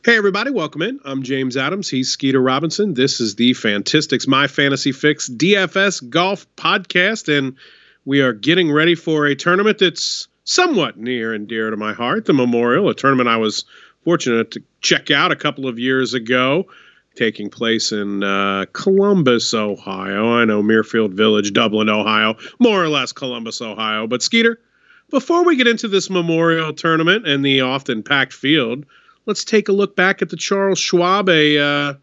Hey, everybody, welcome in. I'm James Adams. He's Skeeter Robinson. This is the Fantistics My Fantasy Fix DFS Golf Podcast, and we are getting ready for a tournament that's somewhat near and dear to my heart, the Memorial, a tournament I was fortunate to check out a couple of years ago, taking place in Columbus, Ohio. I know Muirfield Village, Dublin, Ohio, more or less Columbus, Ohio. But Skeeter, before we get into this Memorial tournament and the often packed field, let's take a look back at the Charles Schwab, a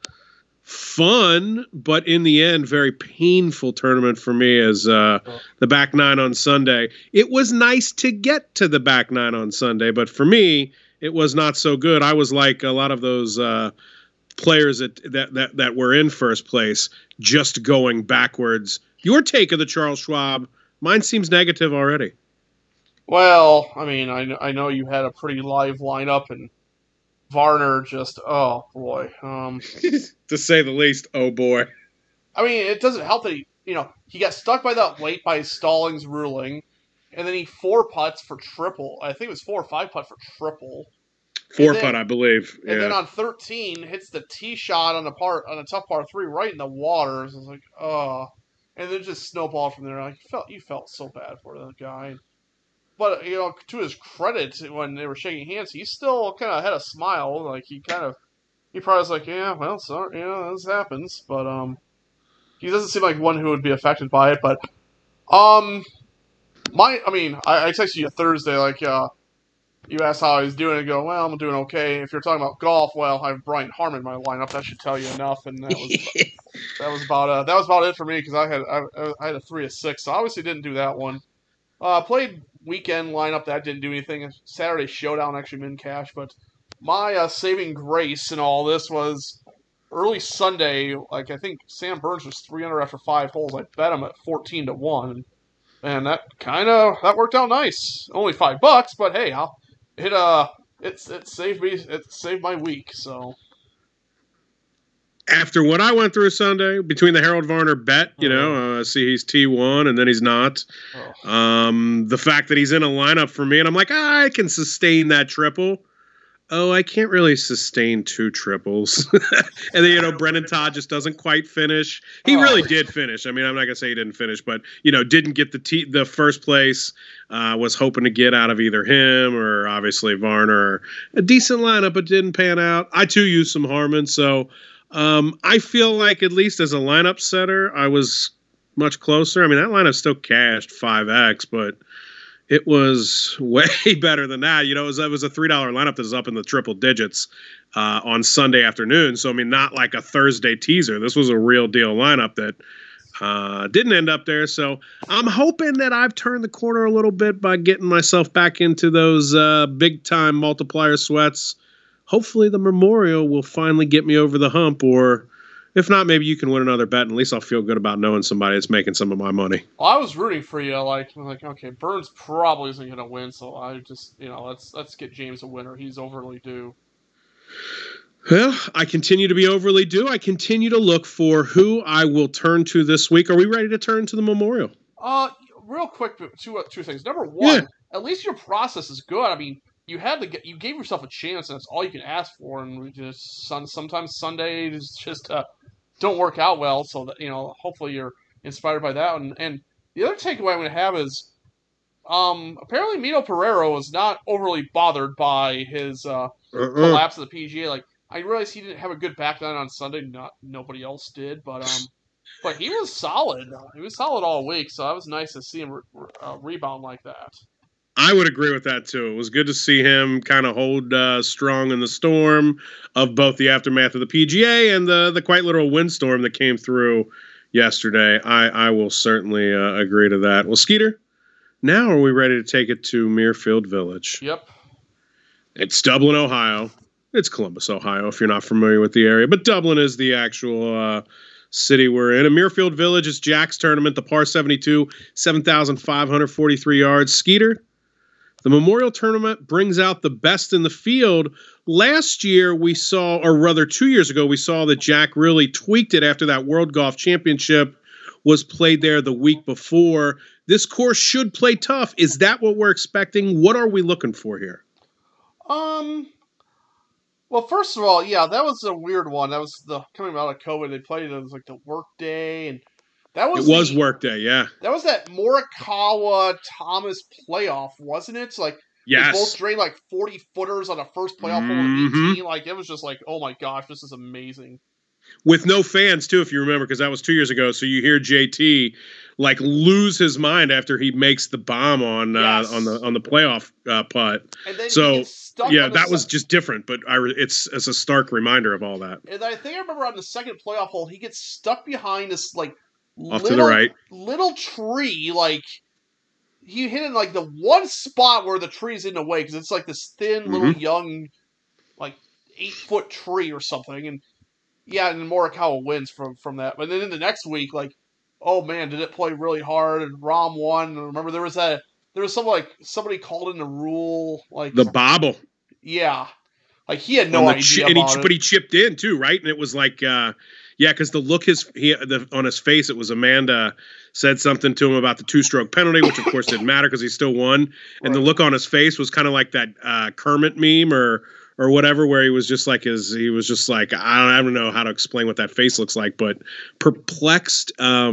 fun, but in the end, very painful tournament for me as the back nine on Sunday. It was nice to get to the back nine on Sunday, but for me, it was not so good. I was like a lot of those players that were in first place, just going backwards. Your take of the Charles Schwab, mine seems negative already. Well, I mean, I know you had a pretty live lineup, and Varner just, oh boy. To say the least, oh boy. I mean, it doesn't help that he got stuck by that late by Stallings ruling, and then he 4-putts for triple. I think it was 4 or 5-putt for triple. 4-putt, I believe. Yeah. And then on 13, hits the tee shot on a tough par 3 right in the water. So it's like, oh. And then just snowballed from there. Like, you felt so bad for that guy. But, to his credit, when they were shaking hands, he still kind of had a smile. Like, he probably was like, yeah, well, sorry, this happens. But, he doesn't seem like one who would be affected by it. But, I texted you Thursday, like, you asked how I was doing, and go, well, I'm doing okay. If you're talking about golf, well, I have Brian Harman in my lineup. That should tell you enough. And that was about it for me, because I had a 3 of 6, so obviously didn't do that one. Played weekend lineup that didn't do anything. Saturday showdown actually min cash, but my saving grace in all this was early Sunday. Like, I think Sam Burns was 300 after 5 holes. I bet him at 14-1, and that worked out nice. Only $5, but hey, it saved me. It saved my week. So after what I went through Sunday, between the Harold Varner bet, see he's T1 and then he's not. The fact that he's in a lineup for me, and I'm like, I can sustain that triple. Oh, I can't really sustain 2 triples. And then, Brennan Todd just doesn't quite finish. He really did finish. I mean, I'm not going to say he didn't finish, but, didn't get the first place. Was hoping to get out of either him or obviously Varner. A decent lineup, but didn't pan out. I, too, used some Harman, so I feel like at least as a lineup setter, I was much closer. I mean, that lineup still cashed 5x, but it was way better than that. It was a $3 lineup that was up in the triple digits on Sunday afternoon. So, I mean, not like a Thursday teaser. This was a real deal lineup that didn't end up there. So I'm hoping that I've turned the corner a little bit by getting myself back into those big-time multiplier sweats. Hopefully the Memorial will finally get me over the hump, or if not, maybe you can win another bet, and at least I'll feel good about knowing somebody that's making some of my money. Well, I was rooting for you. Like, okay, Burns probably isn't going to win, so I just, let's get James a winner. He's overly due. Well, I continue to be overly due. I continue to look for who I will turn to this week. Are we ready to turn to the Memorial? Real quick, two things. Number one, At least your process is good. I mean, you gave yourself a chance, and that's all you can ask for. And we just sometimes Sundays just don't work out well. So that hopefully you're inspired by that. And the other takeaway I'm going to have is, apparently Mito Pereira was not overly bothered by his collapse of the PGA. Like, I realized he didn't have a good back nine on Sunday. Nobody else did, but he was solid. He was solid all week. So that was nice to see him rebound like that. I would agree with that, too. It was good to see him kind of hold strong in the storm of both the aftermath of the PGA and the quite literal windstorm that came through yesterday. I will certainly agree to that. Well, Skeeter, now are we ready to take it to Muirfield Village? Yep. It's Dublin, Ohio. It's Columbus, Ohio, if you're not familiar with the area. But Dublin is the actual city we're in. And Muirfield Village is Jack's tournament, the par 72, 7,543 yards. Skeeter, the Memorial Tournament brings out the best in the field. Last year we saw, or rather 2 years ago, we saw that Jack really tweaked it after that World Golf Championship was played there the week before. This course should play tough. Is that what we're expecting? What are we looking for here? Well, first of all, yeah, that was a weird one. That was the coming out of COVID. They played it was like the work day, and that It was was the workday, yeah. that was that Morikawa Thomas playoff, wasn't it? Like they both Yes. drained like 40 footers on the first playoff hole at Hmm. 18. Like it was just like, oh my gosh, this is amazing. With no fans too, if you remember, because that was 2 years ago. So you hear JT like lose his mind after he makes the bomb Yes, on the playoff putt. and then he So gets stuck yeah, on the that was just different, but it's a stark reminder of all that. and I think I remember on the second playoff hole, he gets stuck behind this like Off to the right. little tree. Like he hit in like the one spot where the tree's in the way because it's like this thin little Hmm. young like 8 foot tree or something. And yeah, and Morikawa wins from that. But then in the next week, like, oh man, did it play really hard? And Rom won. And remember there was some like somebody called in the rule like The bobble yeah, like he had on no the idea and about it. but he chipped in too, right? And it was like yeah, because the look on his face, it was Amanda said something to him about the 2-stroke penalty, which of course didn't matter because he still won. And the Right. look on his face was kind of like that Kermit meme or whatever, where he was just like I don't know how to explain what that face looks like, but perplexed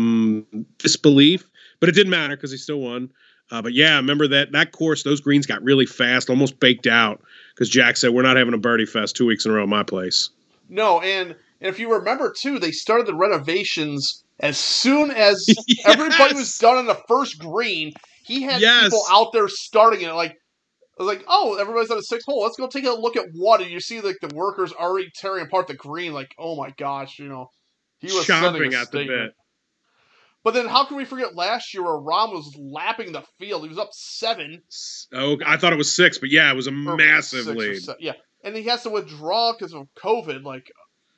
disbelief. But it didn't matter because he still won. But yeah, remember that course, those greens got really fast, almost baked out because Jack said we're not having a birdie fest 2 weeks in a row at my place. No, and if you remember too, they started the renovations as soon as everybody was Yes. done on the first green. He had Yes. people out there starting it like, oh, everybody's on a 6th hole. Let's go take a look at one. And you see like the workers already tearing apart the green. Like, oh my gosh, he was sending Chomping a at the statement. bit. But then how can we forget last year where Rom was lapping the field? He was up 7. Oh, I thought it was 6, but yeah, it was a Or massive 6 or lead. 7. Yeah, and he has to withdraw because of COVID. Like,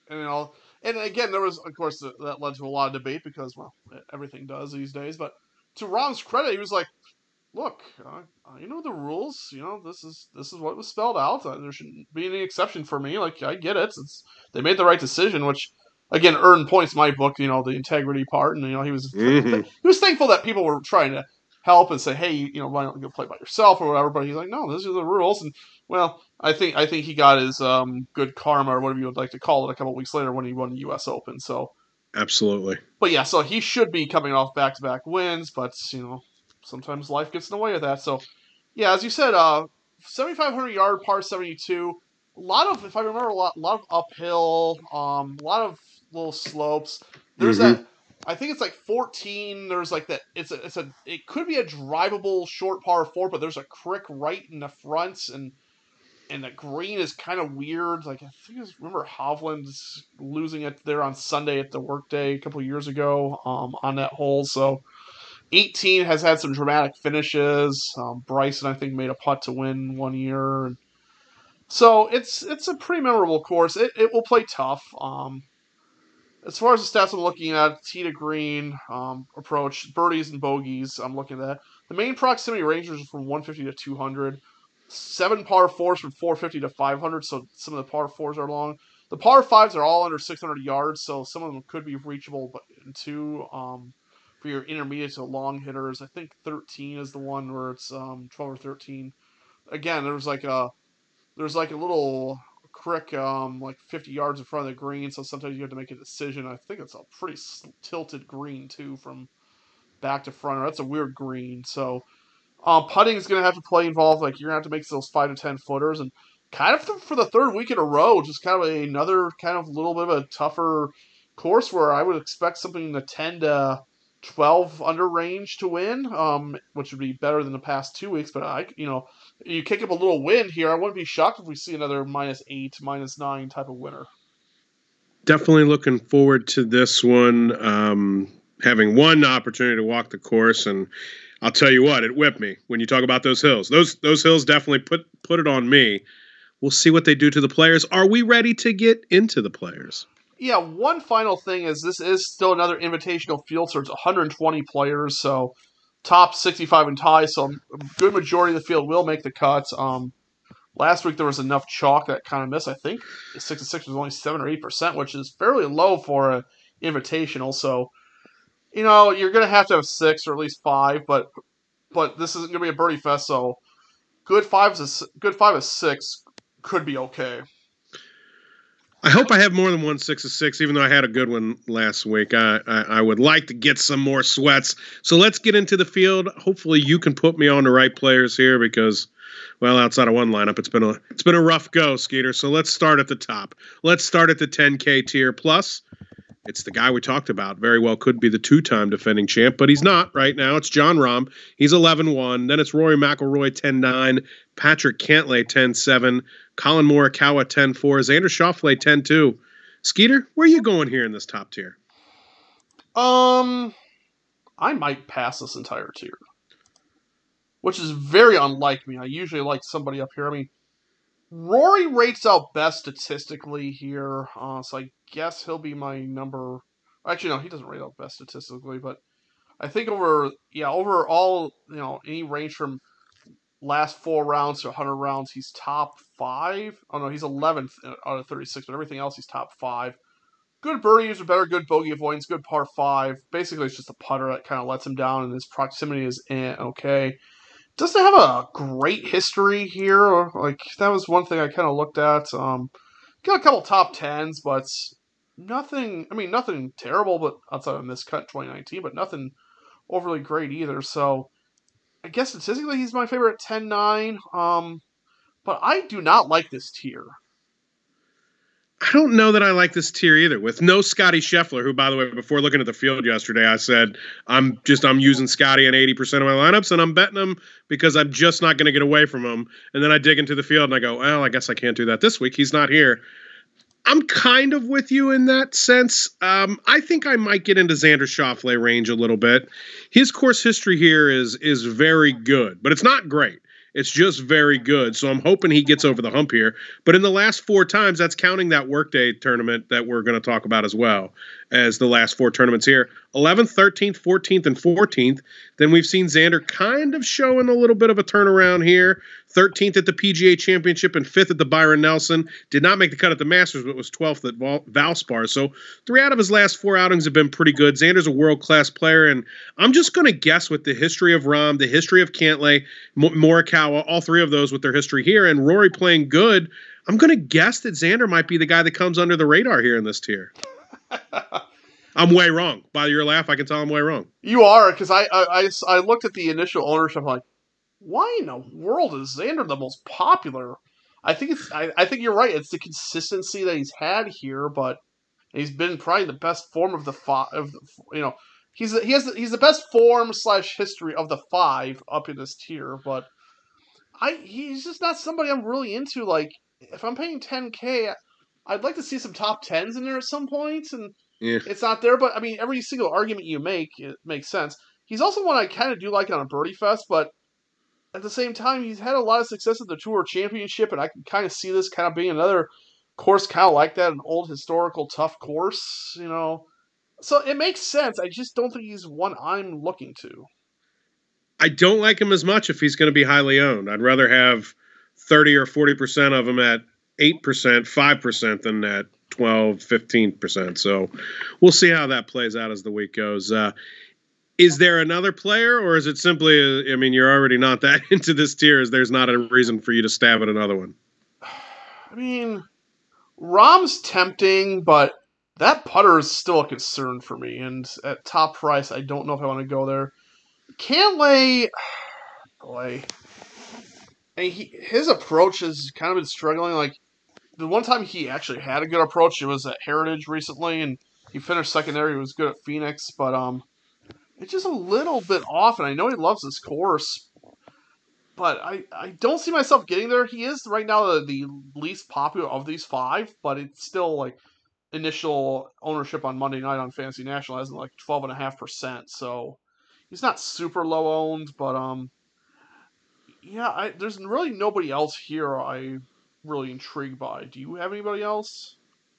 and again, there was, of course, that led to a lot of debate because, well, everything does these days. But to Rom's credit, he was like, "Look, you know the rules. This is what was spelled out. There shouldn't be any exception for me. Like, I get it. They made the right decision, which." Again, earned points in my book, the integrity part, and he was Mm-hmm. he was thankful that people were trying to help and say, hey, why don't you go play by yourself or whatever. But he's like, no, these are the rules, and well, I think he got his good karma or whatever you would like to call it a couple weeks later when he won the U.S. Open. So, Absolutely. but yeah, so he should be coming off back-to-back wins, but sometimes life gets in the way of that. So, yeah, as you said, 7,500-yard par 72. A lot of, if I remember, a lot of uphill, a lot of little slopes. There's Mm-hmm. that. I think it's like 14. There's like that. It could be a drivable short par 4, but there's a crick right in the front, and the green is kind of weird. Like I think I remember Hovland's losing it there on Sunday at the workday a couple years ago on that hole. So 18 has had some dramatic finishes. Bryson I think made a putt to win one year. And so it's a pretty memorable course. It will play tough. As far as the stats I'm looking at, tee to green approach, birdies and bogeys, I'm looking at that. The main proximity ranges are from 150 to 200. 7 par 4s from 450 to 500, so some of the par 4s are long. The par 5s are all under 600 yards, so some of them could be reachable, but too for your intermediate to long hitters. I think 13 is the one where it's 12 or 13. Again, there's like a little crick like 50 yards in front of the green, so sometimes you have to make a decision. I think it's a pretty tilted green too from back to front. That's a weird green. So putting is going to have to play involved. Like you're going to have to make those 5 to 10 footers, and kind of for the third week in a row, just kind of another kind of little bit of a tougher course where I would expect something in the 10 to 12 under range to win, which would be better than the past 2 weeks. But you kick up a little wind here. I wouldn't be shocked if we see another -8, -9 type of winner. Definitely looking forward to this one. Having one opportunity to walk the course, and I'll tell you what, it whipped me when you talk about those hills. Those hills definitely put it on me. We'll see what they do to the players. Are we ready to get into the players? Yeah, one final thing is this is still another invitational field, so it's 120 players, so top 65 in ties, so a good majority of the field will make the cut. Last week there was enough chalk that kind of missed. I think 6-6 was only 7 or 8%, which is fairly low for an invitational. So, you're going to have 6 or at least 5, but this isn't going to be a birdie fest. So, good 5 is 6 could be okay. I hope I have more than 1 6 of 6, even though I had a good one last week. I would like to get some more sweats. So let's get into the field. Hopefully you can put me on the right players here because, well, outside of one lineup, it's been a rough go, Skeeter. So let's start at the top. Let's start at the 10K tier plus. It's the guy we talked about. Very well could be the two-time defending champ, but he's not right now. It's Jon Rahm. He's 11-1. Then it's Rory McIlroy 10-9, Patrick Cantlay 10-7, Colin Morikawa 10-4, Xander Schauffele 10-2. Skeeter, where are you going here in this top tier? I might pass this entire tier, which is very unlike me. I usually like somebody up here. I mean, Rory rates out best statistically here, so I guess he'll be my number. Actually, no, he doesn't rate out best statistically, but I think overall, any range from last 4 rounds to 100 rounds, he's top 5. Oh no, he's 11th out of 36, but everything else he's top 5. Good birdie use, better, good bogey avoidance, good par 5. Basically, it's just a putter that kind of lets him down, and his proximity is okay. Doesn't have a great history here. Like, that was one thing I kind of looked at. Got a couple top 10s, but nothing terrible, but outside of miscut 2019, but nothing overly great either. So I guess statistically he's my favorite at 10-9. But I do not like this tier. I don't know that I like this tier either. With no Scotty Scheffler, who, by the way, before looking at the field yesterday, I said I'm using Scotty in 80% of my lineups, and I'm betting him because I'm just not going to get away from him. And then I dig into the field and I go, well, I guess I can't do that this week. He's not here. I'm kind of with you in that sense. I think I might get into Xander Schauffele range a little bit. His course history here is very good, but it's not great. It's just very good. So I'm hoping he gets over the hump here. But in the last 4 times, that's counting that Workday tournament that we're going to talk about as well as the last 4 tournaments here. 11th, 13th, 14th, and 14th. Then we've seen Xander kind of showing a little bit of a turnaround here. 13th at the PGA Championship and 5th at the Byron Nelson. Did not make the cut at the Masters, but was 12th at Valspar. So 3 out of his last 4 outings have been pretty good. Xander's a world-class player, and I'm just going to guess with the history of Rahm, the history of Cantlay, Morikawa, all 3 of those with their history here, and Rory playing good, I'm going to guess that Xander might be the guy that comes under the radar here in this tier. I'm way wrong. By your laugh, I can tell I'm way wrong. You are, because I looked at the initial ownership, I'm like, why in the world is Xander the most popular? I think you're right. It's the consistency that he's had here, but he's been probably the best form of the 5. He's the best form / history of the 5 up in this tier, but he's just not somebody I'm really into. Like, if I'm paying $10K, I'd like to see some top 10s in there at some point, and it's not there. But I mean, every single argument you make, it makes sense. He's also one I kind of do like on a Birdie Fest, but at the same time, he's had a lot of success at the Tour Championship, and I can kind of see this kind of being another course kind of like that, an old historical tough course, So it makes sense. I just don't think he's one I'm looking to. I don't like him as much if he's going to be highly owned. I'd rather have 30 or 40% of him at 8%, 5% than at 12, 15%. So we'll see how that plays out as the week goes. Is there another player, or is it simply, you're already not that into this tier, as there's not a reason for you to stab at another one? I mean, Rahm's tempting, but that putter is still a concern for me. And at top price, I don't know if I want to go there. Cantlay, boy, and his approach has kind of been struggling. Like, the one time he actually had a good approach, it was at Heritage recently, and he finished second there. He was good at Phoenix, but it's just a little bit off, and I know he loves this course, but I don't see myself getting there. He is right now the least popular of these 5, but it's still like initial ownership on Monday night on Fantasy National has like 12.5%, so he's not super low owned, but there's really nobody else here I'm really intrigued by. Do you have anybody else?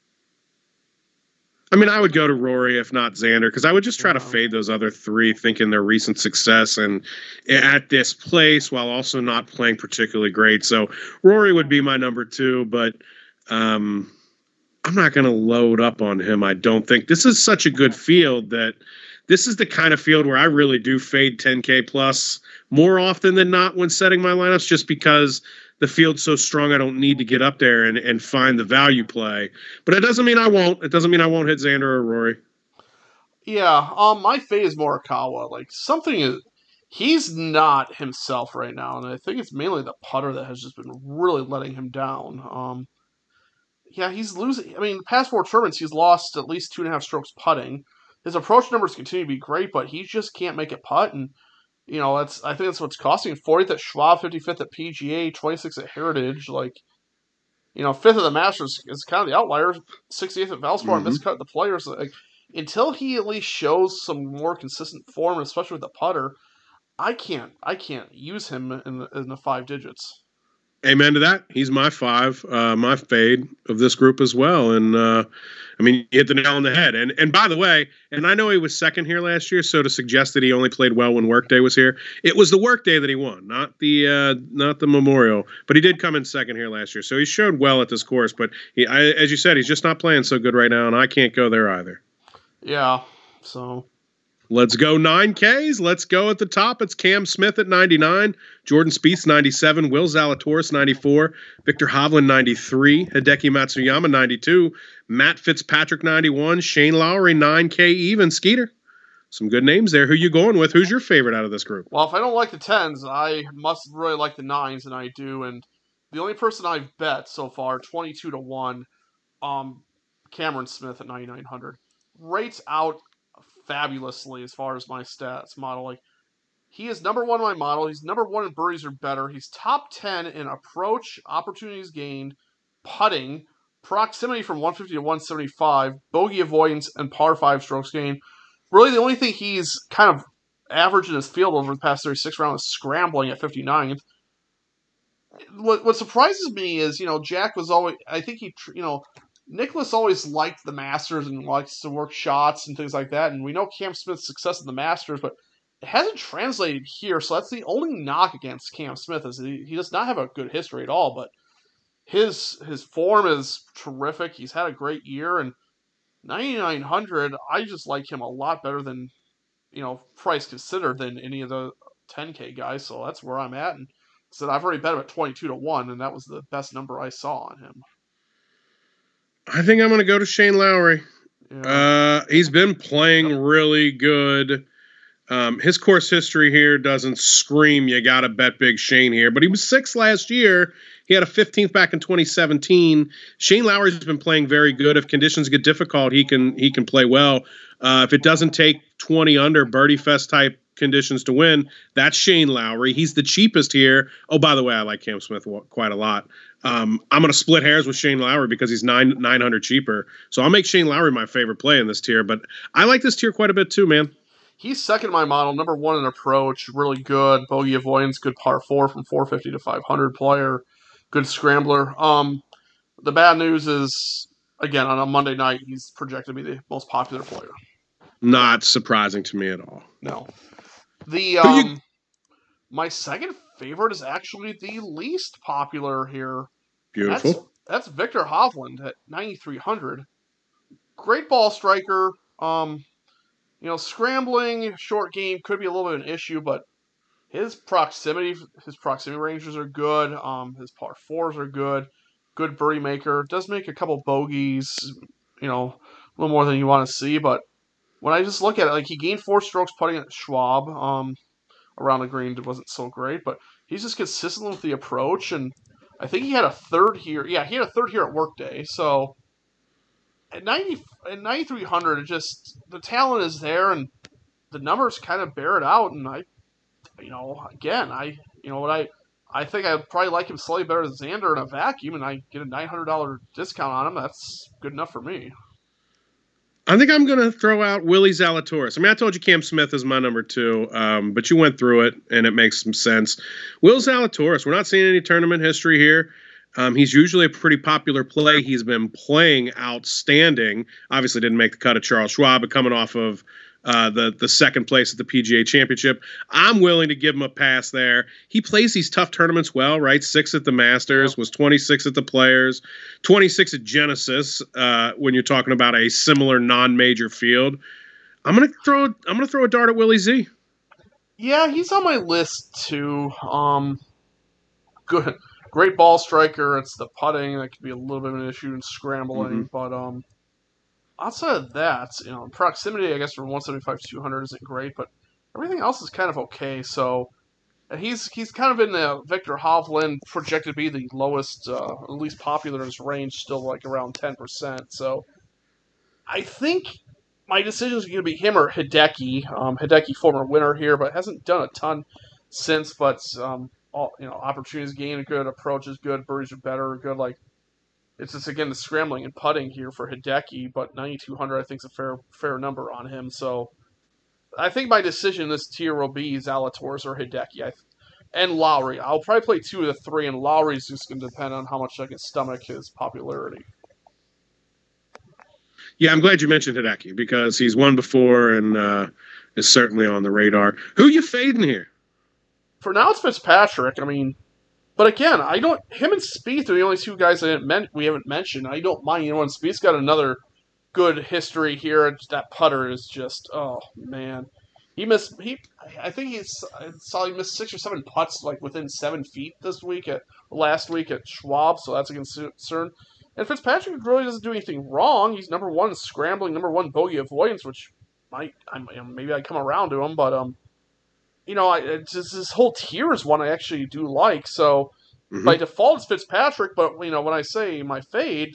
I would go to Rory, if not Xander, because I would just try to fade those other 3, thinking their recent success and at this place while also not playing particularly great. So Rory would be my number 2, but I'm not going to load up on him, I don't think. This is such a good field that this is the kind of field where I really do fade 10K plus more often than not when setting my lineups, just because the field's so strong I don't need to get up there and find the value play. But it doesn't mean I won't. It doesn't mean I won't hit Xander or Rory. Yeah, my fade is Morikawa. Like he's not himself right now, and I think it's mainly the putter that has just been really letting him down. Yeah, he's losing. I mean, the past 4 tournaments, he's lost at least 2.5 strokes putting. His approach numbers continue to be great, but he just can't make it putt, and I think that's what's costing. 40th at Schwab, 55th at PGA, 26th at Heritage. Like, 5th at the Masters is kind of the outlier. 68th at Valspar, miscut the Players. Like, until he at least shows some more consistent form, especially with the putter, I can't use him in the 5 digits. Amen to that. He's my 5, my fade of this group as well. And I mean, you hit the nail on the head. And by the way, and I know he was second here last year, so to suggest that he only played well when Workday was here, it was the Workday that he won, not the Memorial. But he did come in second here last year, so he showed well at this course. But as you said, he's just not playing so good right now, and I can't go there either. Yeah. So. Let's go 9Ks. Let's go at the top. It's Cam Smith at 99, Jordan Spieth 97, Will Zalatoris 94, Victor Hovland 93, Hideki Matsuyama 92, Matt Fitzpatrick 91, Shane Lowry 9K even. Skeeter, some good names there. Who you going with? Who's your favorite out of this group? Well, if I don't like the 10s, I must really like the 9s, and I do. And the only person I've bet so far, 22-1, Cameron Smith at 9,900. Rates out fabulously as far as my stats model. Like, he is number 1 in my model. He's number 1 in birdies or better. He's top 10 in approach, opportunities gained, putting, proximity from 150 to 175, bogey avoidance, and par 5 strokes gained. Really, the only thing he's kind of average in his field over the past 36 rounds is scrambling at 59th. What surprises me is, Jack was always, I think Nicklaus always liked the Masters and likes to work shots and things like that. And we know Cam Smith's success in the Masters, but it hasn't translated here. So that's the only knock against Cam Smith is he does not have a good history at all. But his form is terrific. He's had a great year. And 9,900, I just like him a lot better than, price considered than any of the 10K guys. So that's where I'm at. And said I've already bet him at 22-1, and that was the best number I saw on him. I think I'm going to go to Shane Lowry. Yeah. He's been playing really good. His course history here doesn't scream you got to bet big Shane here, but he was 6th last year. He had a 15th back in 2017. Shane Lowry's been playing very good. If conditions get difficult, he can play well. If it doesn't take 20 under Birdie Fest type conditions to win, that's Shane Lowry. He's the cheapest here. Oh, by the way, I like Cam Smith quite a lot. I'm going to split hairs with Shane Lowry because he's 900 cheaper. So I'll make Shane Lowry my favorite play in this tier. But I like this tier quite a bit too, man. He's second in my model, number 1 in approach, really good. Bogey avoidance, good par 4 from 450 to 500 player, good scrambler. The bad news is, again, on a Monday night, he's projected to be the most popular player. Not surprising to me at all. No. My second favorite is actually the least popular here. Beautiful. That's Victor Hovland at 9,300. Great ball striker. Scrambling, short game could be a little bit of an issue, but his proximity ranges are good. His par 4s are good. Good birdie maker. Does make a couple bogeys, a little more than you want to see, but when I just look at it, like, he gained 4 strokes putting at Schwab. Around the green, it wasn't so great, but he's just consistent with the approach, and I think he had a 3rd here. Yeah, he had a 3rd here at Workday. So at 9,300, the talent is there, and the numbers kind of bear it out. And I think I'd probably like him slightly better than Xander in a vacuum, and I get a $900 discount on him. That's good enough for me. I think I'm going to throw out Willie Zalatoris. I mean, I told you Cam Smith is my number 2, but you went through it, and it makes some sense. Will Zalatoris, we're not seeing any tournament history here. He's usually a pretty popular play. He's been playing outstanding. Obviously didn't make the cut at Charles Schwab, but coming off of the second place at the PGA Championship, I'm willing to give him a pass there. He plays these tough tournaments well, right? 6 at the Masters, was 26 at the Players, 26 at Genesis. When you're talking about a similar non-major field, I'm gonna throw a dart at Willie Z. Yeah, he's on my list too. Good. great ball striker. It's the putting that could be a little bit of an issue in scrambling, but outside of that, proximity, I guess, from 175 to 200 isn't great, but everything else is kind of okay. So, and he's kind of in the Victor Hovland projected to be the lowest, least popular in his range, still like around 10%. So, I think my decision is going to be him or Hideki. Hideki, former winner here, but hasn't done a ton since. But opportunities gained, good approaches, good birdies are better, good it's just again the scrambling and putting here for Hideki. But 9,200 I think is a fair number on him. So I think my decision in this tier will be Zalatoris or Hideki. And Lowry. I'll probably play 2 of the 3, and Lowry's just going to depend on how much I can stomach his popularity. Yeah, I'm glad you mentioned Hideki because he's won before and is certainly on the radar. Who you fading here? For now, it's Fitzpatrick. But again, him and Spieth are the only 2 guys we haven't mentioned. I don't mind. And Spieth's got another good history here. That putter is just, oh man, I think he missed 6 or 7 putts within 7 feet last week at Schwab. So that's a concern. And Fitzpatrick really doesn't do anything wrong. He's number 1 in scrambling, number 1 bogey avoidance, which maybe I come around to him, but this whole tier is one I actually do like. So by default, it's Fitzpatrick. But when I say my fade,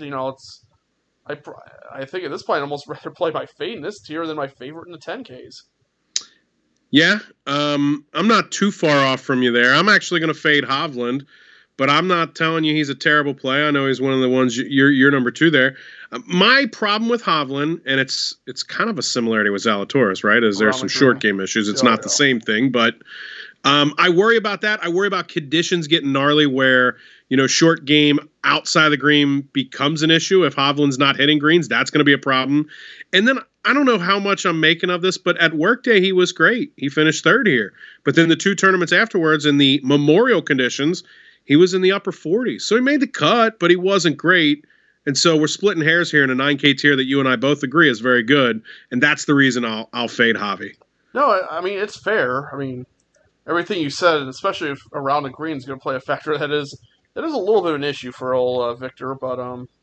I think at this point I'd almost rather play my fade in this tier than my favorite in the 10Ks. Yeah, I'm not too far off from you there. I'm actually going to fade Hovland, but I'm not telling you he's a terrible play. I know he's one of the ones you're number 2 there. My problem with Hovland, and it's kind of a similarity with Zalatoris, right? Is there's some short game issues. It's not the same thing, but I worry about that. I worry about conditions getting gnarly where short game outside the green becomes an issue. If Hovland's not hitting greens, that's going to be a problem. And then I don't know how much I'm making of this, but at Workday he was great. He finished 3rd here. But then the 2 tournaments afterwards in the Memorial conditions, he was in the upper 40s. So he made the cut, but he wasn't great. And so we're splitting hairs here in a 9K tier that you and I both agree is very good. And that's the reason I'll fade Javi. No, it's fair. Everything you said, and especially if around the green is going to play a factor, that is a little bit of an issue for old Victor. But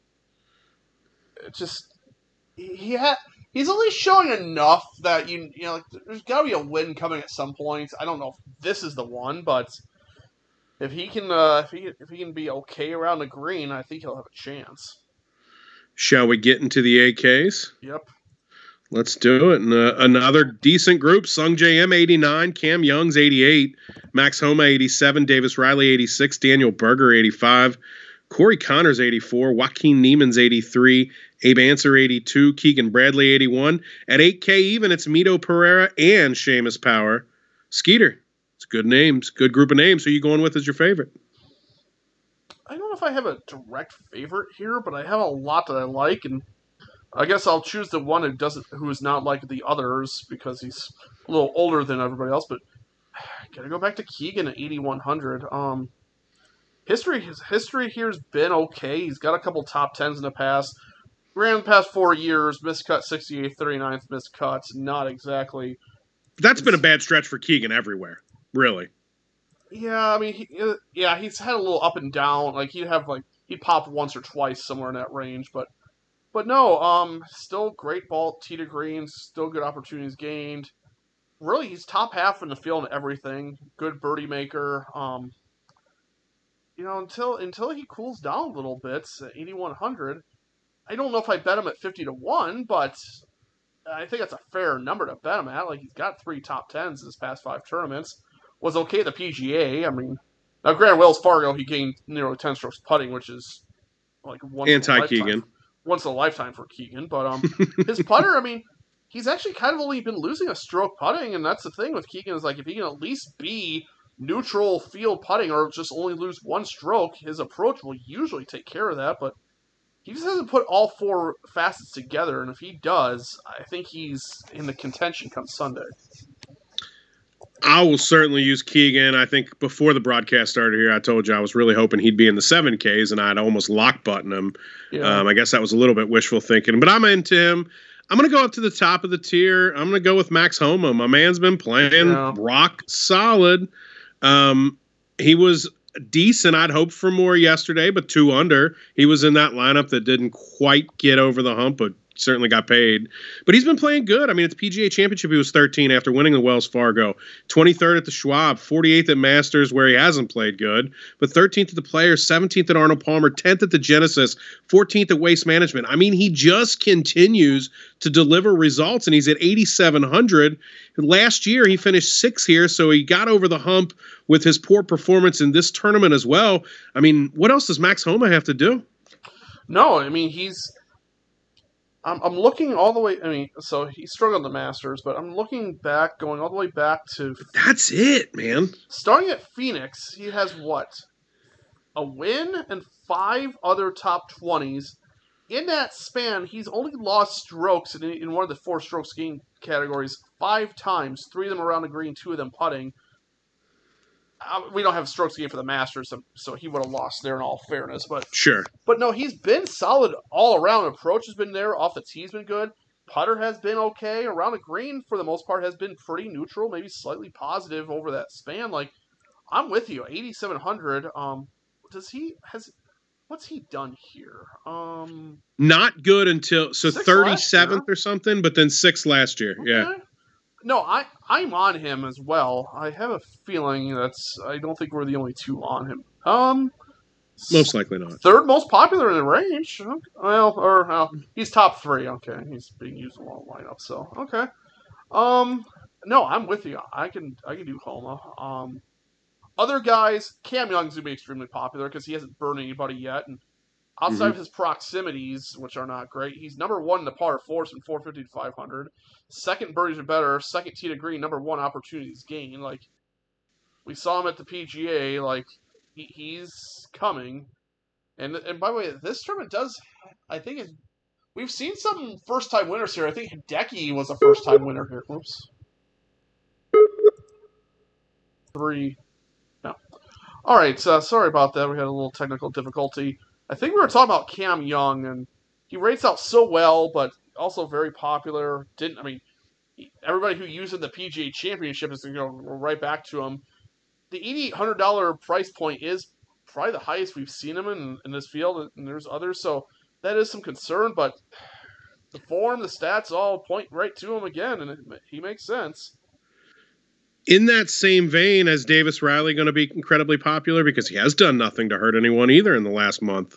it's just he's at least showing enough that there's got to be a win coming at some point. I don't know if this is the one, but if he can if he can be okay around the green, I think he'll have a chance. Shall we get into the AKs? Yep. Let's do it. And, another decent group. Sungjae M 89, Cam Young's 88, Max Homa 87, Davis Riley 86, Daniel Berger 85, Corey Connors 84, Joaquin Neiman's 83, Abe Answer 82, Keegan Bradley 81. At 8K even, it's Mito Pereira and Seamus Power. Skeeter. It's good names, good group of names. Who are you going with as your favorite? I don't know if I have a direct favorite here, but I have a lot that I like, and I guess I'll choose the one who is not like the others because he's a little older than everybody else. But gotta go back to Keegan at 8,100. His history here's been okay. He's got a couple top 10s in the past. Ran the past 4 years, missed cut 68th, 39th, missed cuts. Not exactly. That's been a bad stretch for Keegan everywhere, really. Yeah, he's had a little up and down. He'd pop once or twice somewhere in that range, but no, still great ball, tee to greens, still good opportunities gained. Really, he's top half in the field and everything. Good birdie maker. Until he cools down a little bit at 8,100. I don't know if I bet him at 50-1, but I think that's a fair number to bet him at. He's got 3 top 10s in his past 5 tournaments. Was okay at the PGA. Now granted, Wells Fargo, he gained nearly 10 strokes putting, which is anti-Keegan. Once in a lifetime for Keegan. But his putter, he's actually kind of only been losing a stroke putting, and that's the thing with Keegan is if he can at least be neutral field putting or just only lose 1 stroke, his approach will usually take care of that. But he just hasn't put all 4 facets together, and if he does, I think he's in the contention come Sunday. I will certainly use Keegan. I think before the broadcast started here, I told you I was really hoping he'd be in the 7Ks, and I'd almost lock button him. Yeah. I guess that was a little bit wishful thinking, but I'm into him. I'm going to go up to the top of the tier. I'm going to go with Max Homa. My man's been playing rock solid. He was decent. I'd hoped for more yesterday, but 2 under. He was in that lineup that didn't quite get over the hump, but certainly got paid. But he's been playing good. I mean, at the PGA Championship, he was 13 after winning the Wells Fargo, 23rd at the Schwab, 48th at Masters, where he hasn't played good, but 13th at the Players, 17th at Arnold Palmer, 10th at the Genesis, 14th at Waste Management. I mean, he just continues to deliver results, and he's at 8,700. Last year, he finished 6th here, so he got over the hump with his poor performance in this tournament as well. I mean, what else does Max Homa have to do? No, I mean, I'm looking all the way. I mean, so he struggled in the Masters, but I'm looking back, going all the way back to. That's it, man. Starting at Phoenix, he has what? A win and 5 other top 20s. In that span, he's only lost strokes in one of the 4 strokes gained categories 5 times. 3 of them around the green, 2 of them putting. We don't have strokes gained for the Masters, so he would have lost there in all fairness. But sure. But no, he's been solid all around. Approach has been there. Off the tee's been good. Putter has been okay. Around the green, for the most part, has been pretty neutral, maybe slightly positive over that span. Like, I'm with you. 8,700. What's he done here? Not good until 37th or something, but then 6th last year. Okay. Yeah. No, I'm on him as well. I have a feeling I don't think we're the only 2 on him. Most likely not. 3rd most popular in the range. Well, he's top 3. Okay, he's being used in a lot of lineups. So okay. No, I'm with you. I can do Homa. Other guys, Cam Young's gonna be extremely popular because he hasn't burned anybody yet, and outside of his proximities, which are not great, he's number 1 in the par 4s from 450 to 500. 2nd birdies are better. 2nd tee to green, number 1 opportunities gained. Like, we saw him at the PGA. Like, he's coming. And by the way, this tournament does, I think, we've seen some first-time winners here. I think Hideki was a first-time winner here. Oops. 3. No. All right, sorry about that. We had a little technical difficulty. I think we were talking about Cam Young, and he rates out so well, but also very popular. Everybody who used the PGA Championship is going to go right back to him. The $8,800 price point is probably the highest we've seen him in this field, and there's others, so that is some concern, but the form, the stats all point right to him again, and he makes sense. In that same vein, is Davis Riley going to be incredibly popular? Because he has done nothing to hurt anyone either in the last month.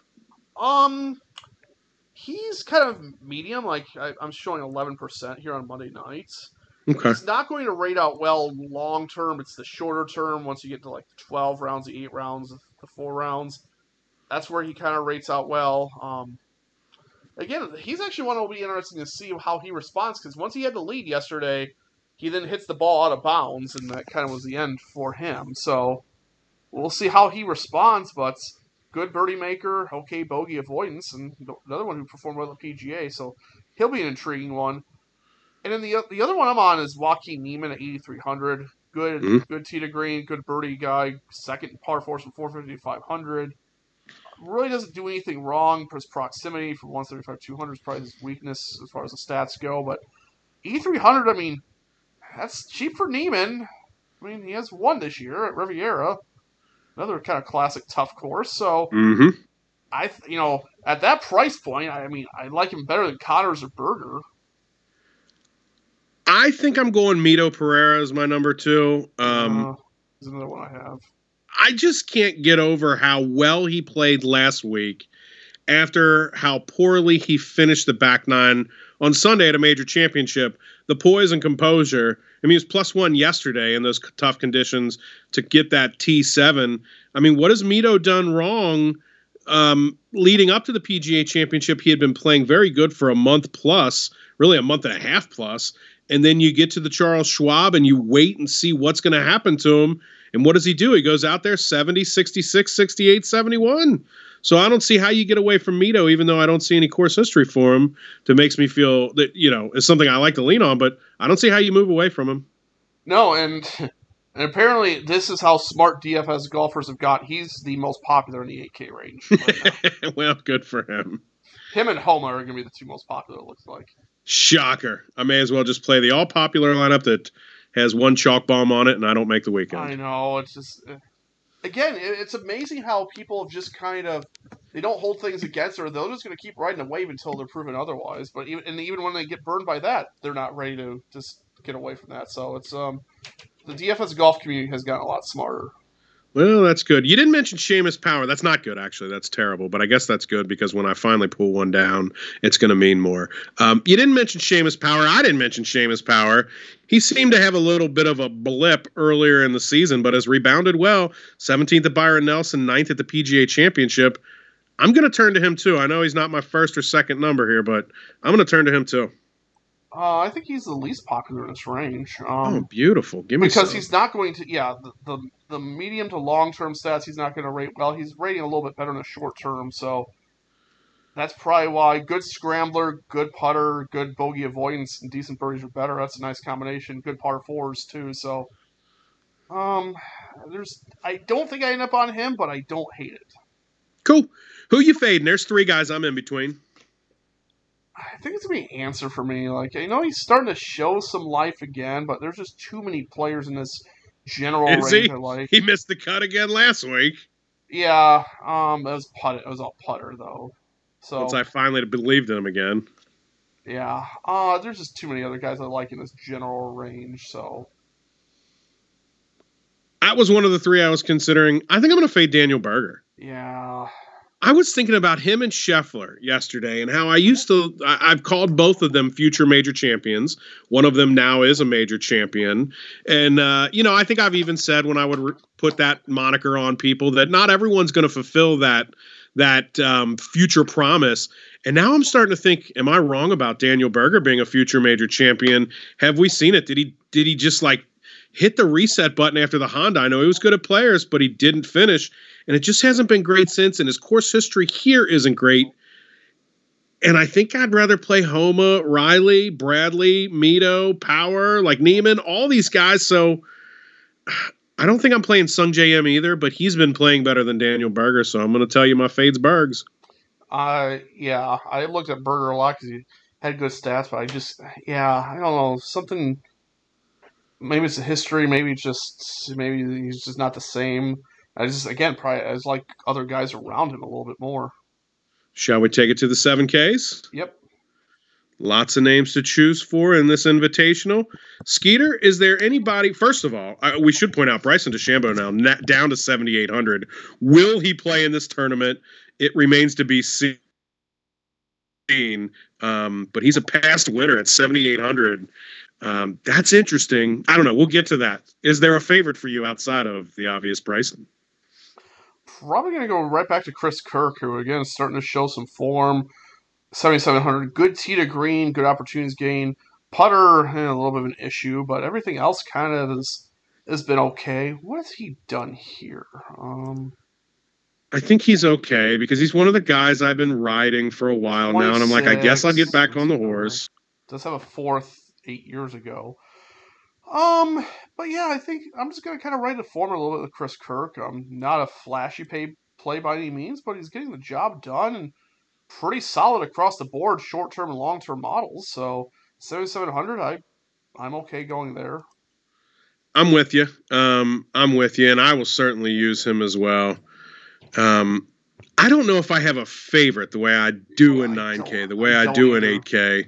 He's kind of medium. Like, I'm showing 11% here on Monday nights. Okay. He's not going to rate out well long term. It's the shorter term. Once you get to like the 12 rounds, the 8 rounds, the 4 rounds, that's where he kind of rates out well. Again, he's actually one that will be interesting to see how he responds, because once he had the lead yesterday, he then hits the ball out of bounds, and that kind of was the end for him. So we'll see how he responds, but good birdie maker, okay bogey avoidance, and another one who performed well at the PGA, so he'll be an intriguing one. And then the other one I'm on is Joaquin Niemann at 8,300. Good tee to green, good birdie guy, 2nd par 4s from 450 to 500. Really doesn't do anything wrong. His proximity from 175 to 200 is probably his weakness as far as the stats go, but 8,300, I mean, that's cheap for Niemann. I mean, he has won this year at Riviera. Another kind of classic tough course. So, at that price point, I mean, I like him better than Connors or Berger. I think I'm going Mito Pereira as my number 2. Is another one I have. I just can't get over how well he played last week after how poorly he finished the back 9 on Sunday at a major championship. The poise and composure. I mean, he was +1 yesterday in those tough conditions to get that T7. I mean, what has Mito done wrong? Leading up to the PGA Championship, he had been playing very good for a month plus, really a month and a half plus. And then you get to the Charles Schwab and you wait and see what's going to happen to him. And what does he do? He goes out there 70, 66, 68, 71. So I don't see how you get away from Mito, even though I don't see any course history for him that makes me feel that, is something I like to lean on, but I don't see how you move away from him. No, and apparently this is how smart DFS golfers have got. He's the most popular in the 8K range right Well, good for him. Him and Homa are going to be the 2 most popular, it looks like. Shocker. I may as well just play the all-popular lineup that has 1 chalk bomb on it, and I don't make the weekend. I know, it's just... again, it's amazing how people have just kind of they don't hold things against her. They're just going to keep riding the wave until they're proven otherwise. But even when they get burned by that, they're not ready to just get away from that. So it's the DFS golf community has gotten a lot smarter. Well, that's good. You didn't mention Seamus Power. That's not good, actually. That's terrible. But I guess that's good because when I finally pull one down, it's going to mean more. You didn't mention Seamus Power. I didn't mention Seamus Power. He seemed to have a little bit of a blip earlier in the season, but has rebounded well. 17th at Byron Nelson, 9th at the PGA Championship. I'm going to turn to him, too. I know he's not my first or second number here, but I'm going to turn to him, too. I think he's the least popular in this range. Oh, beautiful! Give me because some. he's not going to. Yeah, the medium to long term stats he's not going to rate well. He's rating a little bit better in the short term, so that's probably why. Good scrambler, good putter, good bogey avoidance, and decent birdies are better. That's a nice combination. Good par fours too. So, I don't think I end up on him, but I don't hate it. Cool. Who you fading? There's 3 guys I'm in between. I think it's going to be Answer for me. Like, I know he's starting to show some life again, but there's just too many players in this general range I like. He missed the cut again last week. Yeah, it was all putter, though. So once I finally believed in him again. Yeah. There's just too many other guys I like in this general range, so. That was one of the 3 I was considering. I think I'm going to fade Daniel Berger. Yeah. I was thinking about him and Scheffler yesterday and how I've called both of them future major champions. One of them now is a major champion. And, I think I've even said when I would put that moniker on people that not everyone's going to fulfill that future promise. And now I'm starting to think, am I wrong about Daniel Berger being a future major champion? Have we seen it? Did he just hit the reset button after the Honda? I know he was good at Players, but he didn't finish. And it just hasn't been great since, and his course history here isn't great. And I think I'd rather play Homa, Riley, Bradley, Mito, Power, like Neiman, all these guys. So I don't think I'm playing Sung J M either, but he's been playing better than Daniel Berger, so I'm going to tell you my fade's Bergs. Yeah, I looked at Berger a lot because he had good stats, but I don't know, something, maybe it's the history, maybe he's just not the same. Probably as like other guys around him a little bit more. Shall we take it to the 7Ks? Yep. Lots of names to choose for in this invitational. Skeeter, is there anybody? First of all, we should point out Bryson DeChambeau now down to 7,800. Will he play in this tournament? It remains to be seen. But he's a past winner at 7,800. That's interesting. I don't know. We'll get to that. Is there a favorite for you outside of the obvious Bryson? Probably going to go right back to Chris Kirk, who, again, is starting to show some form. 7,700. Good tee to green, good opportunities gain. Putter, a little bit of an issue, but everything else kind of has been okay. What has he done here? I think he's okay because he's one of the guys I've been riding for a while now, and I'm like, I guess I'll get back on the horse. Does have a 4th 8 years ago. But yeah, I think I'm just going to kind of ride the form a little bit with Chris Kirk. Not a flashy play by any means, but he's getting the job done and pretty solid across the board, short-term and long-term models. So 7,700, I'm okay going there. I'm with you. And I will certainly use him as well. I don't know if I have a favorite the way I do in 9K, the way I do in 8K.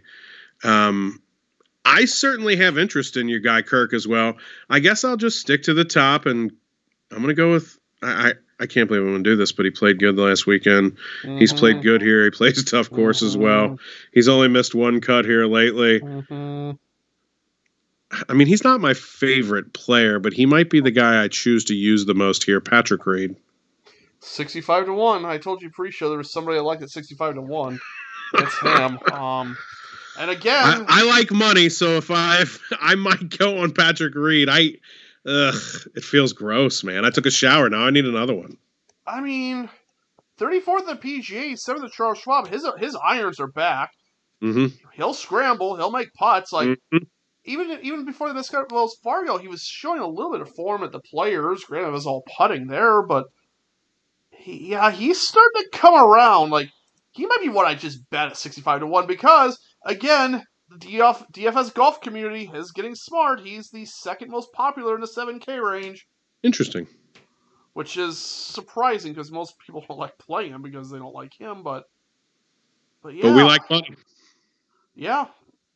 I certainly have interest in your guy Kirk as well. I guess I'll just stick to the top, and I'm going to go with I can't believe I'm going to do this, but he played good last weekend. Mm-hmm. He's played good here. He plays a tough course as well. He's only missed one cut here lately. Mm-hmm. I mean, he's not my favorite player, but he might be the guy I choose to use the most here, Patrick Reed. 65-1. I told you pre-show there was somebody I liked at 65-1. It's him. And again, I like money, so if I might go on Patrick Reed. It feels gross, man. I took a shower. Now I need another one. I mean, 34th at the PGA, 7th at Charles Schwab. His irons are back. Mm-hmm. He'll scramble. He'll make putts. Even before the miscut at Wells Fargo, he was showing a little bit of form at the Players. Granted, it was all putting there, but he's starting to come around. Like, he might be what I just bet at 65-1 because, again, the DFS golf community is getting smart. He's the second most popular in the 7K range. Interesting. which is surprising because most people don't like playing him because they don't like him. But yeah, But we like putting. Yeah.